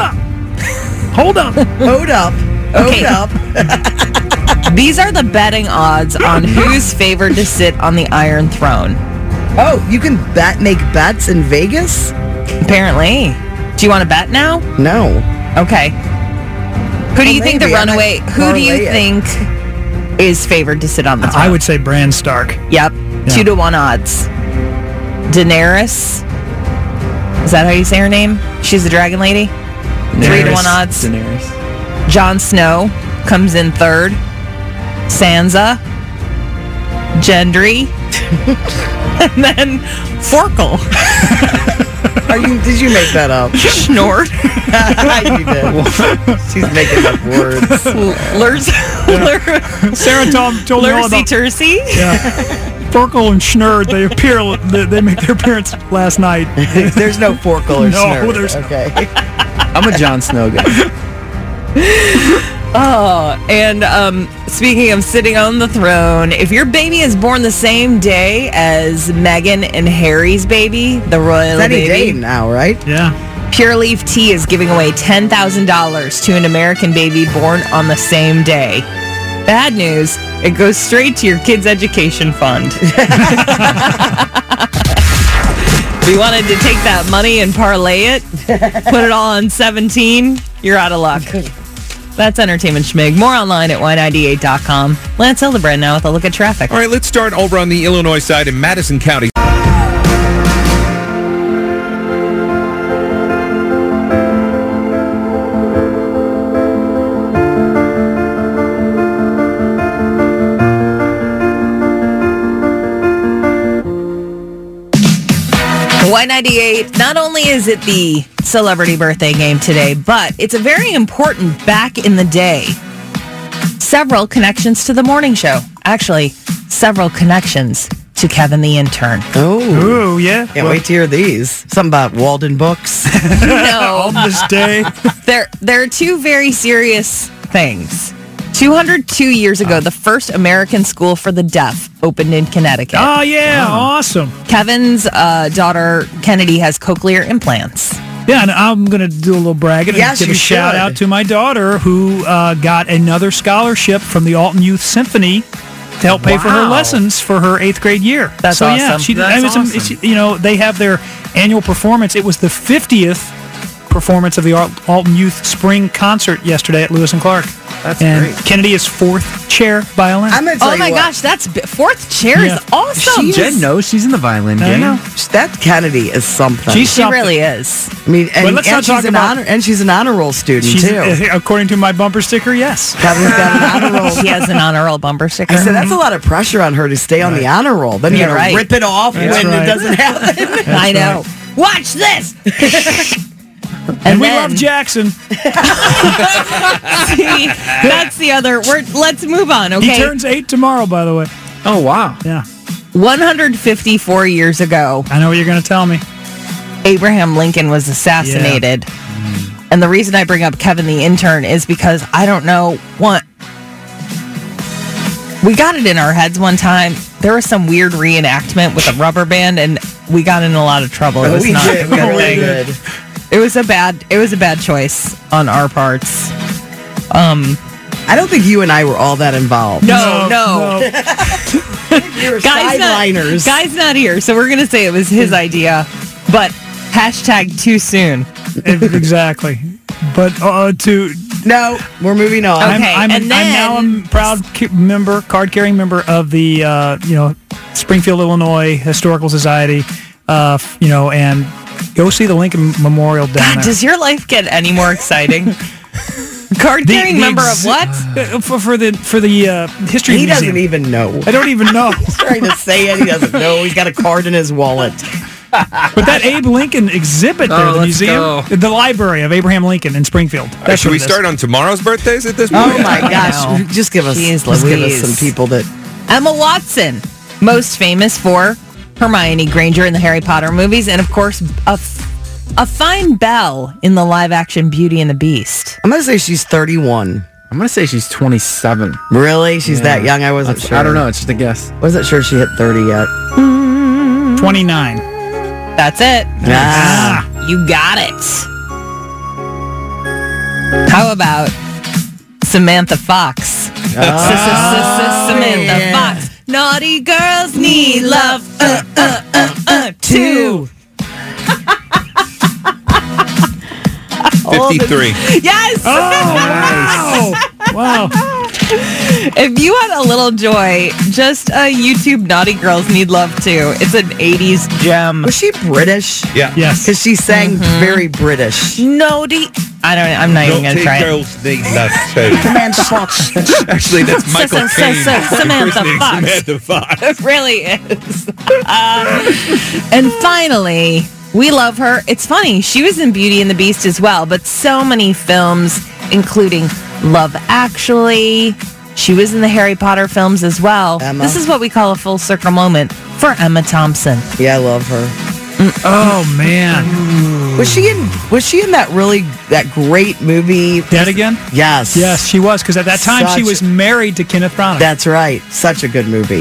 S13: Okay. These are the betting odds on who's favored to sit on the Iron Throne.
S9: Oh, you can make bets in Vegas?
S13: Apparently. Do you want to bet now?
S9: No.
S13: Okay. Who do you think the runaway? Who do you think is favored to sit on the throne?
S10: I would say Bran Stark.
S13: Yep,
S10: Yeah.
S13: 2-1 odds. Daenerys. Is that how you say her name? She's the dragon lady. 3-1 odds.
S12: Daenerys.
S13: Jon Snow comes in third. Sansa. Gendry. And then Forkle.
S9: Did you make that up?
S13: Snort.
S9: You did. She's making up words.
S10: Sarah told me all about
S13: Tursey.
S10: Yeah. Forkle and Schnurd, they make their appearance last night.
S9: There's no Forkle or Schnurd.
S10: There's
S9: okay.
S12: I'm a Jon Snow guy.
S13: Oh, and speaking of sitting on the throne, if your baby is born the same day as Meghan and Harry's baby, the royal
S9: Any
S13: baby,
S9: day now, right?
S10: Yeah.
S13: Pure Leaf Tea is giving away $10,000 to an American baby born on the same day. Bad news, it goes straight to your kid's education fund. If you wanted to take that money and parlay it, put it all on 17, you're out of luck. That's Entertainment Schmig. More online at y98.com. Lance Hildebrand now with a look at traffic.
S11: All right, let's start over on the Illinois side in Madison County.
S13: Y98, not only is it the celebrity birthday game today, but it's a very important back in the day. Several connections to the morning show. Actually, several connections to Kevin the Intern.
S9: Oh,
S10: yeah.
S9: Can't wait to hear these. Something about Walden Books.
S13: No.
S10: On this day.
S13: There are two very serious things. 202 years ago, the first American school for the deaf opened in Connecticut.
S10: Oh, yeah. Awesome.
S13: Kevin's daughter, Kennedy, has cochlear implants.
S10: Yeah, and I'm going to do a little bragging and
S9: Yes,
S10: give a
S9: you
S10: shout
S9: should.
S10: out to my daughter who got another scholarship from the Alton Youth Symphony to help pay for her
S9: Wow.
S10: lessons for her 8th grade year.
S13: That's
S10: so, Yeah,
S13: awesome.
S10: it's, they have their annual performance. It was the 50th performance of the Alton Youth Spring Concert yesterday at Lewis and Clark.
S12: That's
S10: and
S12: great.
S10: Kennedy is 4th chair violin.
S9: I'm gonna tell
S13: Oh
S9: you
S13: my
S9: what.
S13: gosh, that's fourth chair
S10: Yeah.
S13: is awesome.
S12: Jen knows she's in the violin
S10: I
S12: game.
S10: know.
S9: That Kennedy is something.
S10: She's
S13: She
S10: something.
S13: really is.
S9: I mean,
S10: But
S9: and
S10: let's not
S9: she's
S10: talk
S9: an
S10: about-
S9: honor, and she's an honor roll student
S10: She's,
S9: too.
S10: according to my bumper sticker, yes.
S9: Kevin's got an honor roll.
S13: He has an honor roll bumper sticker.
S9: I said that's a lot of pressure on her to stay on the honor roll. Then you
S13: You're
S9: gotta
S13: right.
S9: rip it off
S10: That's
S9: when
S10: right.
S9: it doesn't happen.
S13: I know. Watch this.
S10: And we
S13: then-
S10: love Jackson.
S13: See, that's the other. Let's move on,
S10: He
S13: okay?
S10: turns 8 tomorrow, by the way.
S12: Oh, wow.
S10: Yeah.
S13: 154 years ago,
S10: I know what you're going to tell me.
S13: Abraham Lincoln was assassinated. And the reason I bring up Kevin the Intern is because I don't know what. We got it in our heads one time. There was some weird reenactment with a rubber band, and we got in a lot of trouble. It was
S9: we
S13: not
S9: did. We got really
S13: good.
S9: good.
S13: It was a bad choice on our parts.
S9: I don't think you and I were all that involved.
S13: No.
S9: You were
S13: Guy's not here, so we're gonna say it was his idea. But hashtag too soon.
S10: Exactly. But
S9: No, we're moving on.
S13: Okay,
S10: I'm
S13: and
S10: now
S13: then-
S10: a proud card-carrying member of the Springfield, Illinois Historical Society. And go see the Lincoln Memorial down
S13: God,
S10: there.
S13: does your life get any more exciting? Card carrying member of what?
S10: For the history
S9: He
S10: museum.
S9: doesn't even know.
S10: I don't even know.
S9: He's trying to say it. He doesn't know. He's got a card in his wallet.
S10: But that Abe Lincoln exhibit there, the
S12: let's
S10: museum,
S12: go.
S10: the library of Abraham Lincoln in Springfield.
S11: All right, should we start on tomorrow's birthdays at this point?
S9: Oh my gosh! Just give us,
S13: Jeez
S9: just give us
S13: Louise.
S9: some people that.
S13: Emma Watson, most famous for Hermione Granger in the Harry Potter movies, and of course, a fine Belle in the live-action Beauty and the Beast.
S9: I'm gonna say she's 31.
S12: I'm going to say she's 27.
S9: Really? She's that young? I wasn't sure.
S12: I don't know. It's just a guess.
S9: Wasn't sure she hit 30 yet.
S10: 29.
S13: That's it.
S9: Ah.
S13: You got it. How about Samantha Fox? Samantha Fox. Naughty girls need love. Too.
S11: 53.
S13: Yes!
S10: Oh, wow.
S13: If you had a little joy, just YouTube Naughty Girls Need Love Too. It's an 80s gem.
S9: Was she British?
S11: Yeah.
S10: Yes.
S9: Because she sang very British.
S13: I'm not even going to try it.
S11: Girls need love too.
S6: Samantha Fox.
S11: Actually, that's Michael Caine.
S13: Samantha Fox.
S11: Samantha Fox.
S13: It really is. And finally, we love her. It's funny. She was in Beauty and the Beast as well, but so many films, including Love Actually. She was in the Harry Potter films as well.
S9: Emma.
S13: This is what we call a full circle moment for Emma Thompson.
S9: Yeah, I love her.
S10: Oh, man.
S9: Was she in that great movie?
S10: Dead Again?
S9: Yes.
S10: Yes, she was, because at that time she was married to Kenneth Branagh.
S9: That's right. Such a good movie.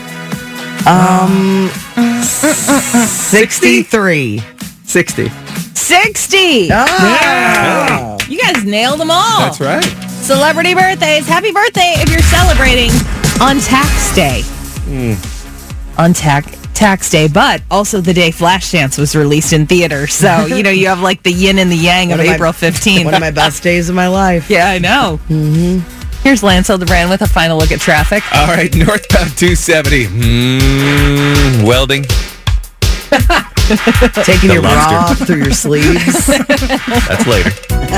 S9: 63.
S12: 60.
S13: 60!
S9: Oh.
S13: You guys nailed them all.
S11: That's right.
S13: Celebrity birthdays. Happy birthday if you're celebrating on Tax Day. On Tax Day, but also the day Flashdance was released in theaters. So, you have like the yin and the yang of April 15th.
S9: One of my best days of my life.
S13: Yeah, I know. Mm-hmm. Here's Lance Hildebrand with a final look at traffic.
S11: All right, northbound 270. Welding.
S9: Taking your bra off through your sleeves.
S11: That's later.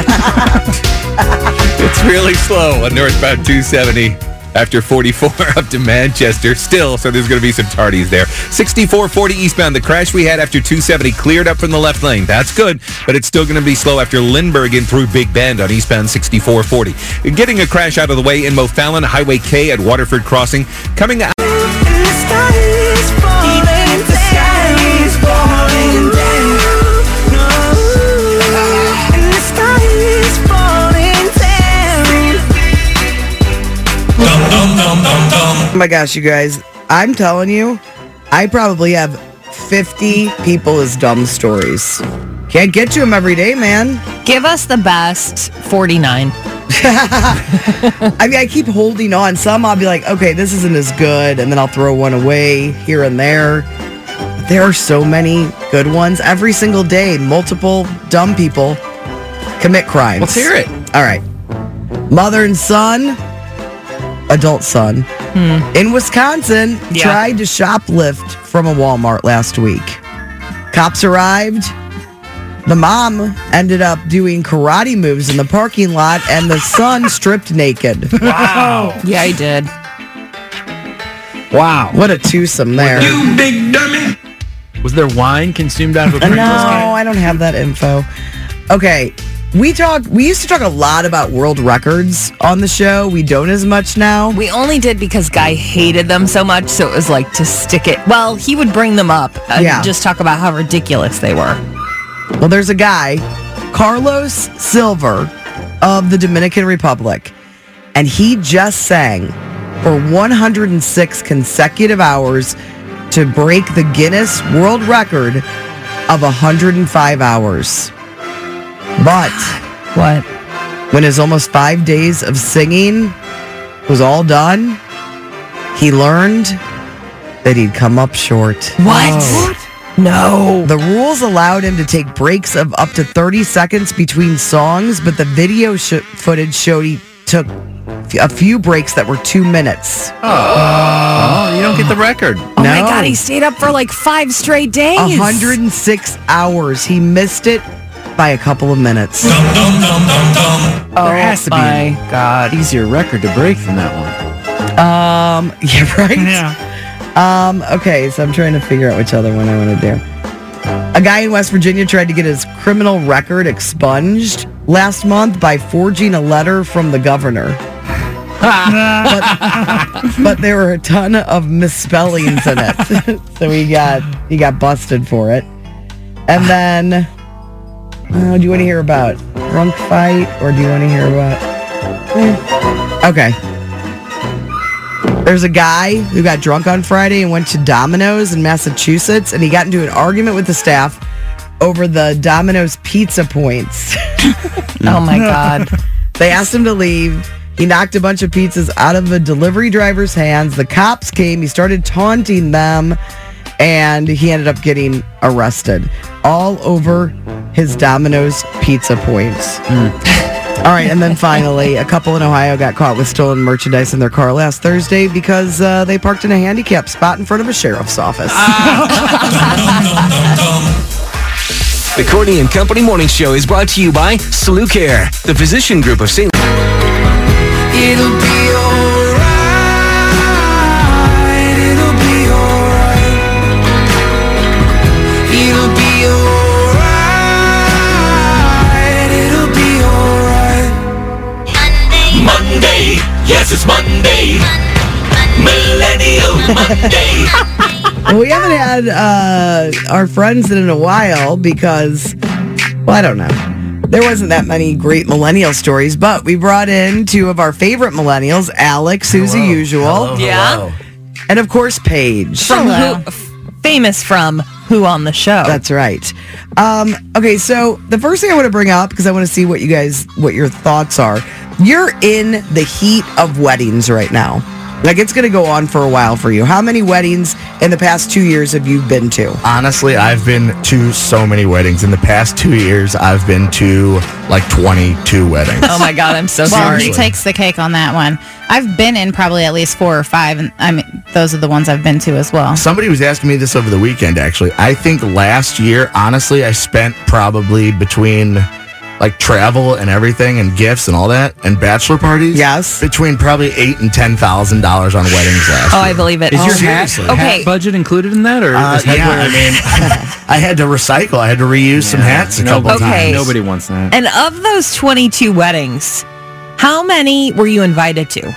S11: It's really slow on northbound 270 after 44 up to Manchester. Still, so there's going to be some tardies there. 6440 eastbound. The crash we had after 270 cleared up from the left lane. That's good, but it's still going to be slow after Lindbergh and through Big Bend on eastbound 6440. Getting a crash out of the way in Mofallon, Highway K at Waterford Crossing. Coming out.
S9: Oh my gosh, you guys. I'm telling you, I probably have 50 people as dumb stories. Can't get to them every day, man.
S13: Give us the best 49.
S9: I mean, I keep holding on. Some I'll be like, okay, this isn't as good, and then I'll throw one away here and there. But there are so many good ones. Every single day, multiple dumb people commit crimes.
S11: Let's hear it.
S9: All right. Mother and son, adult son, in Wisconsin, tried to shoplift from a Walmart last week. Cops arrived. The mom ended up doing karate moves in the parking lot, and the son stripped naked.
S10: Wow.
S13: Yeah, he did.
S12: Wow.
S9: What a twosome there.
S7: You big dummy.
S12: Was there wine consumed out of a
S9: No,
S12: Pringles can?
S9: I don't have that info. Okay. We used to talk a lot about world records on the show. We don't as much now.
S13: We only did because Guy hated them so much, so it was like to stick it. Well, he would bring them up and just talk about how ridiculous they were.
S9: Well, there's a guy, Carlos Silver of the Dominican Republic, and he just sang for 106 consecutive hours to break the Guinness World Record of 105 hours. But
S13: what?
S9: When his almost 5 days of singing was all done, he learned that he'd come up short.
S13: What? No.
S9: The rules allowed him to take breaks of up to 30 seconds between songs, but the video footage showed he took a few breaks that were 2 minutes.
S12: Oh, you don't get the record.
S13: Oh my God, he stayed up for like 5 straight days.
S9: 106 hours. He missed it by a couple of minutes.
S12: There has to be
S13: my God.
S12: easier record to break than that one.
S9: Yeah, right?
S10: Yeah.
S9: Okay, so I'm trying to figure out which other one I want to do. A guy in West Virginia tried to get his criminal record expunged last month by forging a letter from the governor. but there were a ton of misspellings in it. So he got busted for it. And then do you want to hear about drunk fight, or do you want to hear about Okay. There's a guy who got drunk on Friday and went to Domino's in Massachusetts, and he got into an argument with the staff over the Domino's pizza points.
S13: Oh my God.
S9: They asked him to leave. He knocked a bunch of pizzas out of a delivery driver's hands. The cops came. He started taunting them, and he ended up getting arrested. all over his Domino's pizza points. All right, and then finally, a couple in Ohio got caught with stolen merchandise in their car last Thursday because they parked in a handicapped spot in front of a sheriff's office.
S8: The Courtney and Company Morning Show is brought to you by Salucare, the physician group of St.
S7: It'll be alright. It'll be alright. It'll be alright. It'll be alright. Monday. Yes, it's Monday. Millennial Monday.
S9: We haven't had our friends in a while because, well, I don't know. There wasn't that many great millennial stories, but we brought in two of our favorite millennials, Alex, who's the usual.
S13: Yeah.
S9: And of course, Paige.
S13: Famous from Who on the Show.
S9: That's right. Okay, so the first thing I want to bring up, because I want to see what your thoughts are. You're in the heat of weddings right now. Like, it's going to go on for a while for you. How many weddings in the past 2 years have you been to?
S16: Honestly, I've been to so many weddings. In the past 2 years, I've been to like 22 weddings.
S13: Oh my God, I'm so
S18: Well,
S13: sorry.
S18: he takes the cake on that one. I've been in probably at least 4 or 5, and I mean, those are the ones I've been to as well.
S16: Somebody was asking me this over the weekend, actually. I think last year, honestly, I spent probably between like travel and everything and gifts and all that and bachelor parties.
S9: Yes.
S16: Between probably $8,000 and $10,000 on weddings last year.
S13: I believe it.
S12: Is your
S16: seriously.
S12: hat budget included in that? Or is
S16: yeah, I mean, I had to recycle. I had to reuse some hats a couple times.
S12: Nobody wants that.
S13: And of those 22 weddings, how many were you invited to?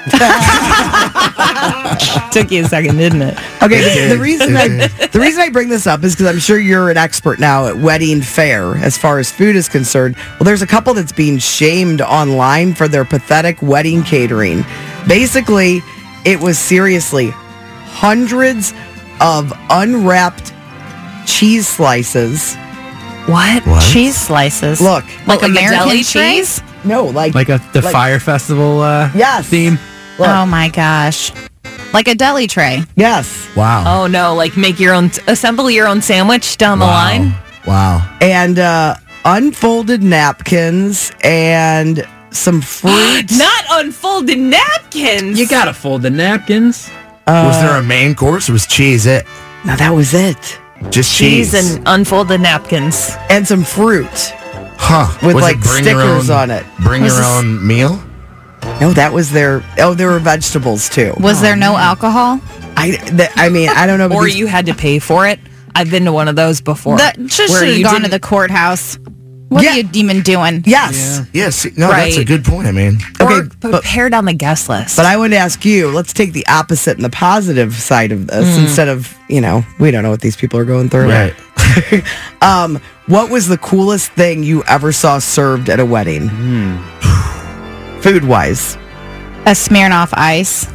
S13: Took you a second, didn't it?
S9: Okay, the reason I bring this up is because I'm sure you're an expert now at wedding fare as far as food is concerned. Well, there's a couple that's being shamed online for their pathetic wedding catering. Basically, it was seriously hundreds of unwrapped cheese slices.
S13: What?
S18: Cheese slices?
S9: Look,
S18: like
S13: a
S18: American
S13: deli
S18: cheese?
S9: No, like
S12: the Fire Festival theme.
S9: Look.
S18: Oh my gosh. Like a deli tray.
S9: Yes.
S16: Wow.
S13: Oh no, like assemble your own sandwich down the line.
S16: Wow.
S9: And unfolded napkins and some fruit.
S13: Not unfolded napkins.
S12: You gotta fold the napkins.
S16: Was there a main course or was cheese it?
S9: No, that was it.
S16: Just
S13: cheese and unfolded napkins.
S9: And some fruit.
S16: Huh.
S9: With
S16: Was
S9: like
S16: it bring
S9: stickers
S16: your own,
S9: on it.
S16: Bring your own meal?
S9: No, that was there were vegetables too.
S18: Was there no alcohol?
S9: I mean, I don't know.
S13: Or you had to pay for it. I've been to one of those before.
S18: That just
S13: where
S18: should have
S13: you
S18: gone to
S13: didn't-
S18: the courthouse. What are you demon doing?
S9: Yes.
S16: Yes. No, that's a
S13: Right.
S16: good point. I mean,
S13: Or prepared on the guest list.
S9: But I wanted to ask you, let's take the opposite and the positive side of this instead of, we don't know what these people are going through.
S16: Right.
S9: What was the coolest thing you ever saw served at a wedding? Food-wise.
S18: A Smirnoff Ice.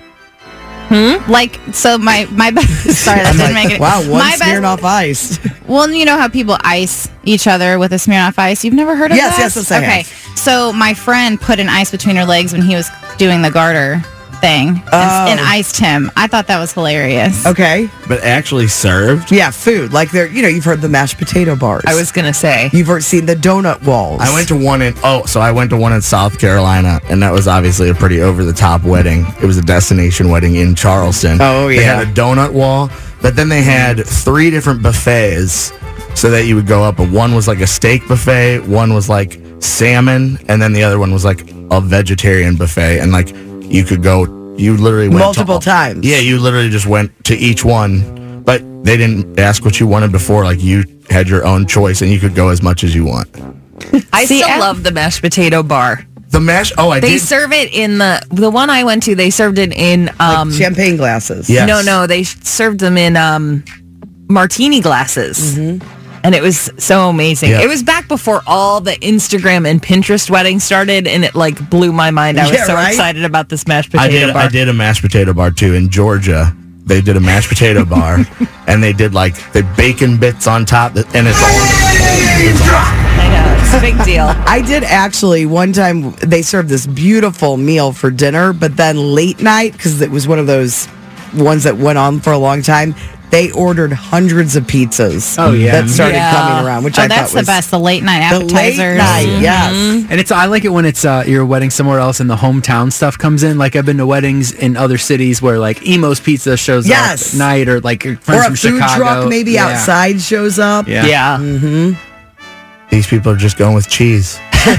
S18: Like, so my sorry, that didn't make it.
S9: Wow, one
S18: my
S9: Smirnoff Ice.
S18: Well, you know how people ice each other with a Smirnoff Ice? You've never heard of that?
S9: Yes, I
S18: Okay,
S9: have.
S18: so my friend put an ice between her legs when he was doing the garter thing and iced him. I thought that was hilarious.
S9: Okay.
S16: but actually served.
S9: Yeah, food. Like you've heard the mashed potato bars.
S13: I was going to say.
S9: You've seen the donut walls.
S16: I went to one in South Carolina, and that was obviously a pretty over-the-top wedding. It was a destination wedding in Charleston.
S9: Oh, yeah.
S16: They had a donut wall, but then they had 3 different buffets so that you would go up. One was like a steak buffet, one was like salmon, and then the other one was like a vegetarian buffet. And like you could go, you literally went
S9: multiple times.
S16: Yeah, you literally just went to each one, but they didn't ask what you wanted before. Like you had your own choice, and you could go as much as you want.
S13: I still love the mashed potato bar.
S16: The mash. Oh,
S13: They serve it in the one I went to. They served it in
S9: like champagne glasses.
S16: Yes.
S13: No, they served them in martini glasses. And it was so amazing.
S16: Yeah.
S13: It was back before all the Instagram and Pinterest weddings started, and it like blew my mind. I was so excited about this mashed potato bar.
S16: I did a mashed potato bar too in Georgia. They did a mashed potato bar, and they did like the bacon bits on top, and it's all.
S13: I know, it's a big deal.
S9: I did actually one time. They served this beautiful meal for dinner, but then late night, because it was one of those ones that went on for a long time, they ordered hundreds of pizzas.
S12: Oh, yeah.
S9: That started coming around, which I thought
S18: that's
S9: was
S18: the best. The late night
S9: the
S18: appetizers.
S9: late night, yes.
S12: And I like it when it's your wedding somewhere else and the hometown stuff comes in. Like I've been to weddings in other cities where like Emo's Pizza shows up at night, or like friends
S9: or a
S12: from
S9: food
S12: Chicago.
S9: truck maybe outside shows up.
S12: Yeah.
S9: Mm-hmm.
S16: These people are just going with cheese.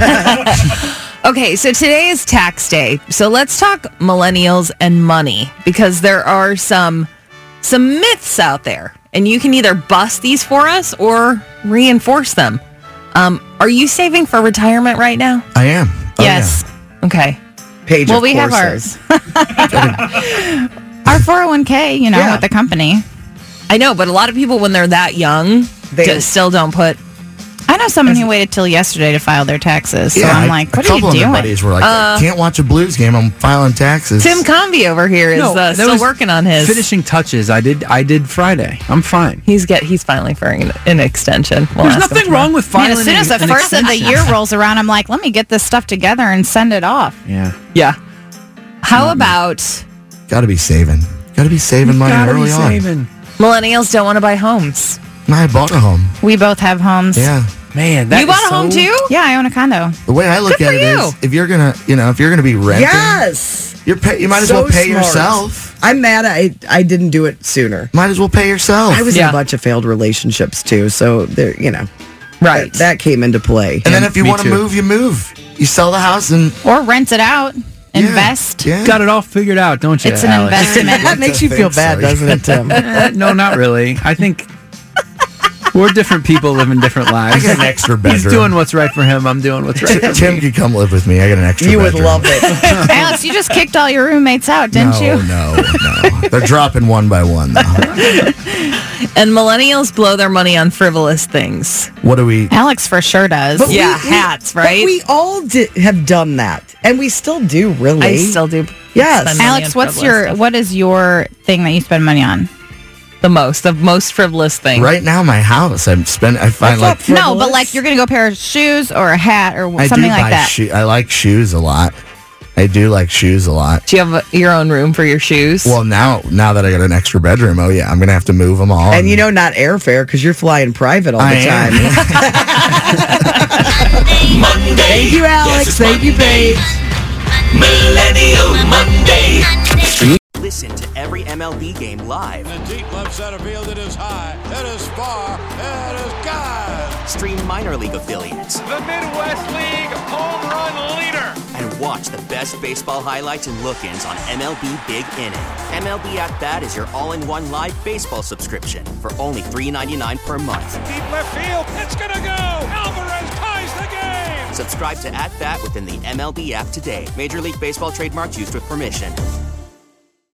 S13: Okay, so today is tax day. So let's talk millennials and money, because there are some myths out there, and you can either bust these for us or reinforce them. Are you saving for retirement right now?
S16: I am.
S18: Yes.
S13: Okay.
S9: Paige,
S18: Well,
S9: of
S18: we have
S9: course,
S18: ours.
S9: says.
S18: Our 401k, with the company.
S13: I know, but a lot of people, when they're that young, they still don't put.
S18: I know someone who waited till yesterday to file their taxes. So I'm like, what are you
S16: A couple of
S18: doing?
S16: my buddies were like, can't watch a Blues game. I'm filing taxes.
S13: Tim Convey over here is
S12: that
S13: still
S12: was
S13: working on his
S12: finishing touches. I did Friday. I'm fine.
S13: He's filing for an extension. We'll
S12: There's
S13: ask him
S12: nothing
S13: tomorrow.
S12: wrong with filing.
S18: As soon as the first of the year rolls around, I'm like, let me get this stuff together and send it off.
S13: Yeah. How about
S16: Got to be saving. Got to be saving money early on.
S13: millennials don't want to buy homes?
S16: I bought a home.
S18: We both have homes.
S16: Yeah.
S12: Man,
S13: you bought a home too?
S18: Yeah, I own a condo.
S16: The way I look
S13: Good
S16: at
S13: for
S16: it
S13: you.
S16: is, if you're gonna be renting,
S9: Yes.
S16: you might as
S9: So
S16: well pay
S9: smart.
S16: yourself.
S9: I'm mad I didn't do it sooner.
S16: Might as well pay yourself.
S9: I was in a bunch of failed relationships too, so there,
S13: right.
S9: That came into play.
S16: And then if you want to move, you move. You sell the house and
S18: Or rent it out. Invest.
S16: Yeah.
S12: Got it all figured out, don't you?
S18: It's an
S12: Alex?
S18: investment.
S9: That makes you feel bad, doesn't it, Tim?
S12: No, not really. I think we're different people living different lives.
S16: I got an extra bedroom.
S12: He's doing what's right for him. I'm doing what's right for me.
S16: Tim could come live with me. I got an extra
S9: You
S16: bedroom.
S9: would love it.
S18: Alex, you just kicked all your roommates out, didn't you?
S16: No. They're dropping one by one, though.
S13: And millennials blow their money on frivolous things.
S16: What do we...
S18: Alex for sure does.
S9: But
S13: hats, right?
S9: But we all have done that, and we still do. Really,
S13: I still do.
S9: Yes.
S13: spend money
S18: Alex,
S13: on frivolous stuff.
S18: what is your thing that you spend money on?
S13: the most frivolous thing?
S16: Right now, my house. I find like
S18: no, but like you're gonna go pair of shoes or a hat or
S16: I
S18: something
S16: do
S18: like
S16: buy
S18: that.
S16: I like shoes a lot. I do like shoes a lot.
S13: Do you have your own room for your shoes?
S16: Well, now that I got an extra bedroom, oh yeah, I'm gonna have to move them all.
S9: And not airfare because you're flying private all the time.
S7: Monday.
S9: Thank you, Alex. Thank you, Paige.
S7: Millennial Monday.
S1: Listen to every MLB game live.
S3: In the deep left center field, it is high, it is far, it is gone.
S1: Stream minor league affiliates.
S3: The Midwest League home run leader.
S1: And watch the best baseball highlights and look-ins on MLB Big Inning. MLB At Bat is your all-in-one live baseball subscription for only $3.99 per month.
S3: Deep left field, it's gonna go. Alvarez ties the game.
S1: Subscribe to At Bat within the MLB app today. Major League Baseball trademarks used with permission.